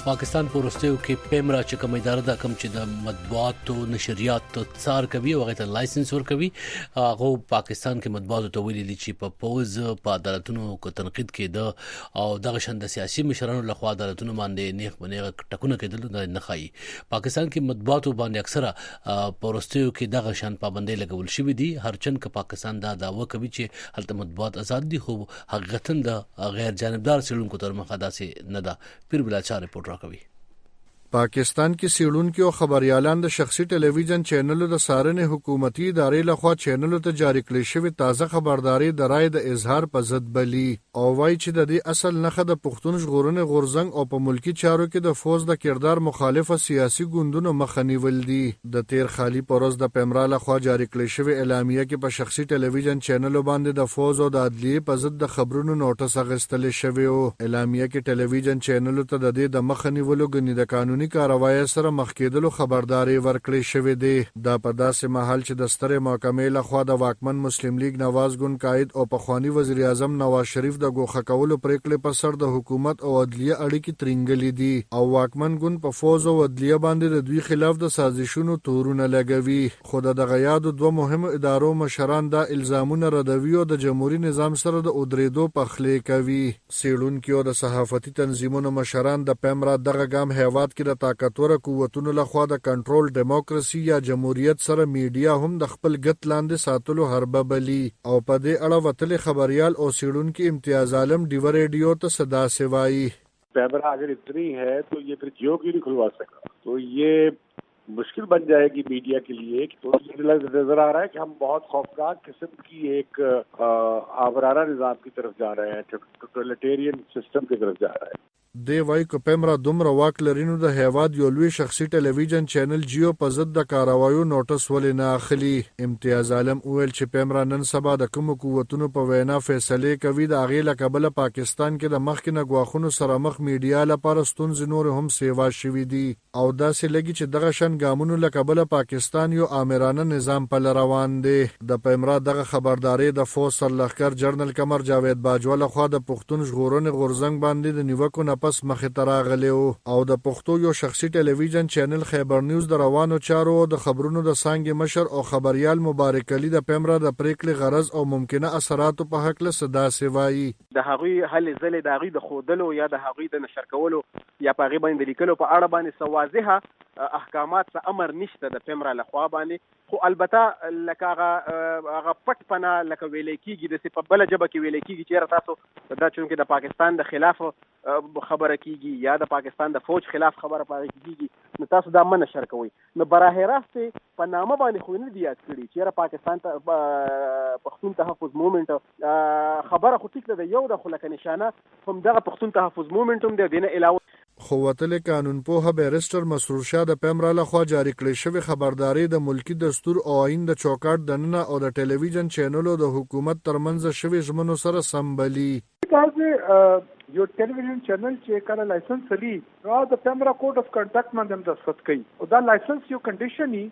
[SPEAKER 2] پاکستان په وروستیو کې پیمرا چې کوم اداره د کم چې د مطبوعات او نشریات څار کوي او هغه ته لایسنس ورکوي، هغه پاکستان کې مطبوعات ته ویلي چې په پوز په عدالتونو کو تنقید کېده او دغه شند سیاسي مشرانو لخوا عدالتونو باندې نیغ باندې ټکونه کېدل نه خایي. پاکستان کې مطبوعات باندې اکثره په وروستیو کې دغه شان پابندۍ لګول شوې دي، هرچند که پاکستان دا دعوه کوي چې هلته مطبوعات آزاد دي، خو حقیقتا د غیر جانبدار څېړونکو تر مخه داسې نه ده. پیر بلاچا رپورټ راکوي.
[SPEAKER 15] پاکستان کې سیړونکو او خبريالان د شخصي ټلویزیون چینلونو د سارنې حکومتي ادارې لخوا چینلونو ته جاری کړل شوی تازه خبرداري د رائے د اظهار په ضد بلی او وایي چې د دې اصل نخښه د پښتون ژغورنې غورځنګ او په ملکی چارو کې د فوز د کردار مخالفه سیاسي ګوندونو مخنیول دي. د تیر خالی پروز د پیمرا لخوا جاری کړل شوی اعلامیه کې په شخصي ټلویزیون چینلونو باندې د فوز او د عدلیه په ضد د خبرونو نوټس اغستل شوی او اعلامیه کې ټلویزیون چینلونو ته د دې د مخنیولو غنی د قانوني کاروایی سره مخ کېدلو خبرداري ورکړې شوې ده. دا په داسې مهال چې د سترې محکمې لخوا د واکمن مسلم لیگ نواز ګوند قائد او پخوانی وزیر اعظم نواز شریف د ګوښه کولو پریکړې په سر د حکومت او عدلیه اړیکې ترنګلې دي او واکمن ګوند په فوز او عدلیه باندې د دوی خلاف د سازشونو تورونه لګوي. خو د دغه یادو دوه مهمو ادارو مشران دا الزامونه ردوي او د جمهوریت نظام سره د اودریدو پخلې کوي. سیړونکو د صحافتي تنظیمونو مشران د پیمرا دغه ګام هیواد کې د طاقتور قوتونو لخوا د کنټرول دیموکراسي یا جمهوریت سره میډیا هم د خپل ګت لاندې ساتلو هربه بلی او په دې اړه وتلې خبريال او سیړونکو امتیاز عالم ډیو ریډیو ته صدا سوای.
[SPEAKER 3] پیمرا اگر اتنی ہے تو یہ پھر جیو کیوں نہیں کھلوا سکا؟ تو یہ مشکل بن جائے گی میڈیا کے لیے. تو نظر آ رہا ہے کہ ہم بہت خوفناک قسم کی ایک آورانہ نظام کی طرف جا رہے ہیں، ٹوٹلیٹیرین سسٹم کی طرف جا رہا ہے.
[SPEAKER 15] دی وای کو پیمرا دومره واک لرینو د هیواد یو لوی شخصي ټلویزیون چینل جیو په ضد د کاروایو نوټس ولې نه اخلي. امتیاز عالم ویل چې پیمرا نن سبا د کوم قوتونو په وینا فیصله کوي د اغه لقبل پاکستان کې د مخکینه غواخونو سره مخ میډیا لپاره ستونزې نور هم سیوا شوې دي او داسې لګي چې دغه شن ګامونو لقبل پاکستان یو آمرانه نظام په روان دی. د پیمرا دغه خبرداري د فوز سرلخر جنرال قمر جاوید باجوا لخوا د پښتون ژغورنې غورځنګ باندې د نیوکو نه پس مخه تراغلی او د پښتو یو شخصي ټلویزیون چینل خیبر نیوز د روانو چارو د خبرونو د سانګي مشر او خبريال مبارک علي د پیمرا د پریکړې غرض او ممکنه اثرات په حق له صدا سوای.
[SPEAKER 4] د هغوی هل زله د هغوی د خودلو یا د هغوی د نشر کولو یا په غیبه باندې لیکلو په اړه باندې سوازه احکامات څه امر نشته د پیمرا لخوا باندې، خو البته لکه هغه هغه پټ پنا لکه ویلې کیږي د په بل جبه کې ویلې کیږي چې تاسو دا چې د پاکستان د خلاف خبره کیږي یا د پاکستان د فوج خلاف خبره پاره کیږي نو تاسو دا من نشر کوئ. نو براه راست په نامه باندې خو نه دی یاد کړی چې پاکستان ته پښتون تحفظ موومېنټ خبره خو ټیک ده، یو د خلک نشانه هم دغه پښتون تحفظ موومېنټ هم دی دینه علاوه.
[SPEAKER 15] خو وتل قانون پوها بیرستر مسرور شاه د پیمرا لخوا جاری کړی شوی خبرداري د ملکی دستور او آئین د چوکاټ دننه او د ټلویزیون چینلونو د حکومت ترمنځ شوی ژمنو سره سمبلی.
[SPEAKER 18] یو ټلویزیون چینل چې کله لایسنس لري نو د پیمرا کوډ اف کنډکټ باندې دستخط کوي او دا لایسنس یو کنډیشن ای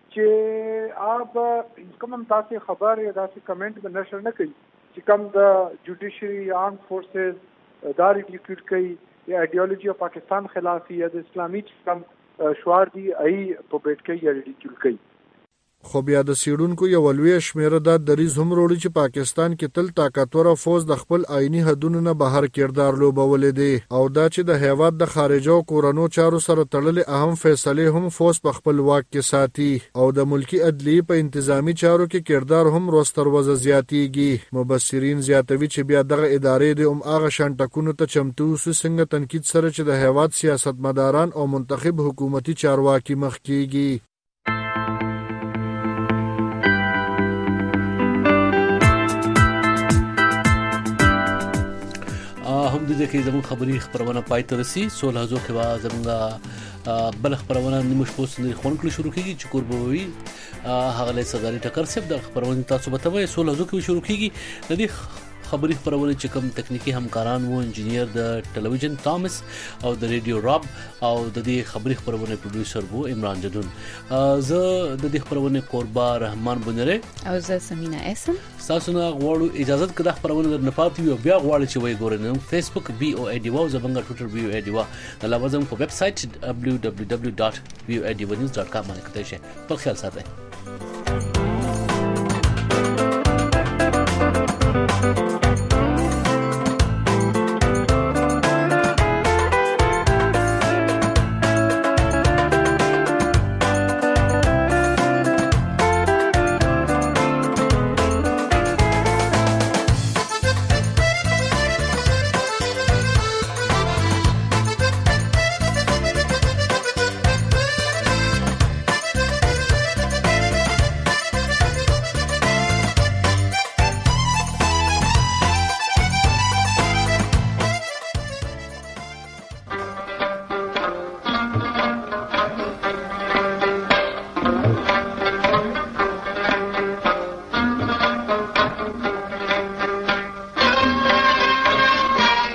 [SPEAKER 18] چې آپ کوم تاسو خبر یا تاسو کمنټ به نشر نه کوي چې کوم د جوډیشری آرم فورسز دا ریلیکټ کوي یا ایډیالوژي او پاکستان خلاف یا د اسلامي کوم شعار دی ای په بیت کې یا ریلیکټ کوي.
[SPEAKER 15] خو بیا د سیړونکو یو لوی شمیره د دریز هم وروړي چې پاکستان کې تل طاقتور فوج د خپل آئینی حدونو نه بهر کردار لوبولې دي او دا چې د هیواد د خارجو کورونو چارو سره تړلې اهم فیصله هم فوج په خپل واک کې ساتي او د ملکی عدلیه په انتظامی چارو کې کردار هم روستر وځ زیاتیږي. مبصرین زیاتوي چې بیا دغه ادارې د ام اغه شانټکونو ته چمتو سو څنګه تنقید سره چې د هیواد سیاستمداران او منتخب حکومتي چارواکي مخ کیږي.
[SPEAKER 2] هم دې کې زموږ خبري خبرونه پای ته رسي. سول هزو کې وا زموږ بل خبرونه نیمه شپه سندري خون کړی شروع کیږي چې قربوي هغه له صداري ټکر سب د خبرونه تاسو به ته سول هزو کې شروع کیږي. د دې خبري خبرونه چې کوم تکنیکی همکاران وو انجینیر د ټلویزیون تامس او د ریډیو راب او د دې خبري خبرونه پروډوسر وو عمران جدون. زه د دې خبرونه قربا رحمان بنره
[SPEAKER 1] او زه سمینا احسن
[SPEAKER 2] تاسو نه غواړو اجازه کړه خبرونه در نه پاتې یو بیا غواړو چې وای ګورئ نو فیسبوک وی او ای ډی او زبنګ ټویټر وی او ای ډی او علاوه زموږ په ویب سټ دبليو دبليو دبليو ډاټ وی او ای ډی او نیوز ډاټ کام باندې کتای شئ. په خیال ساتئ.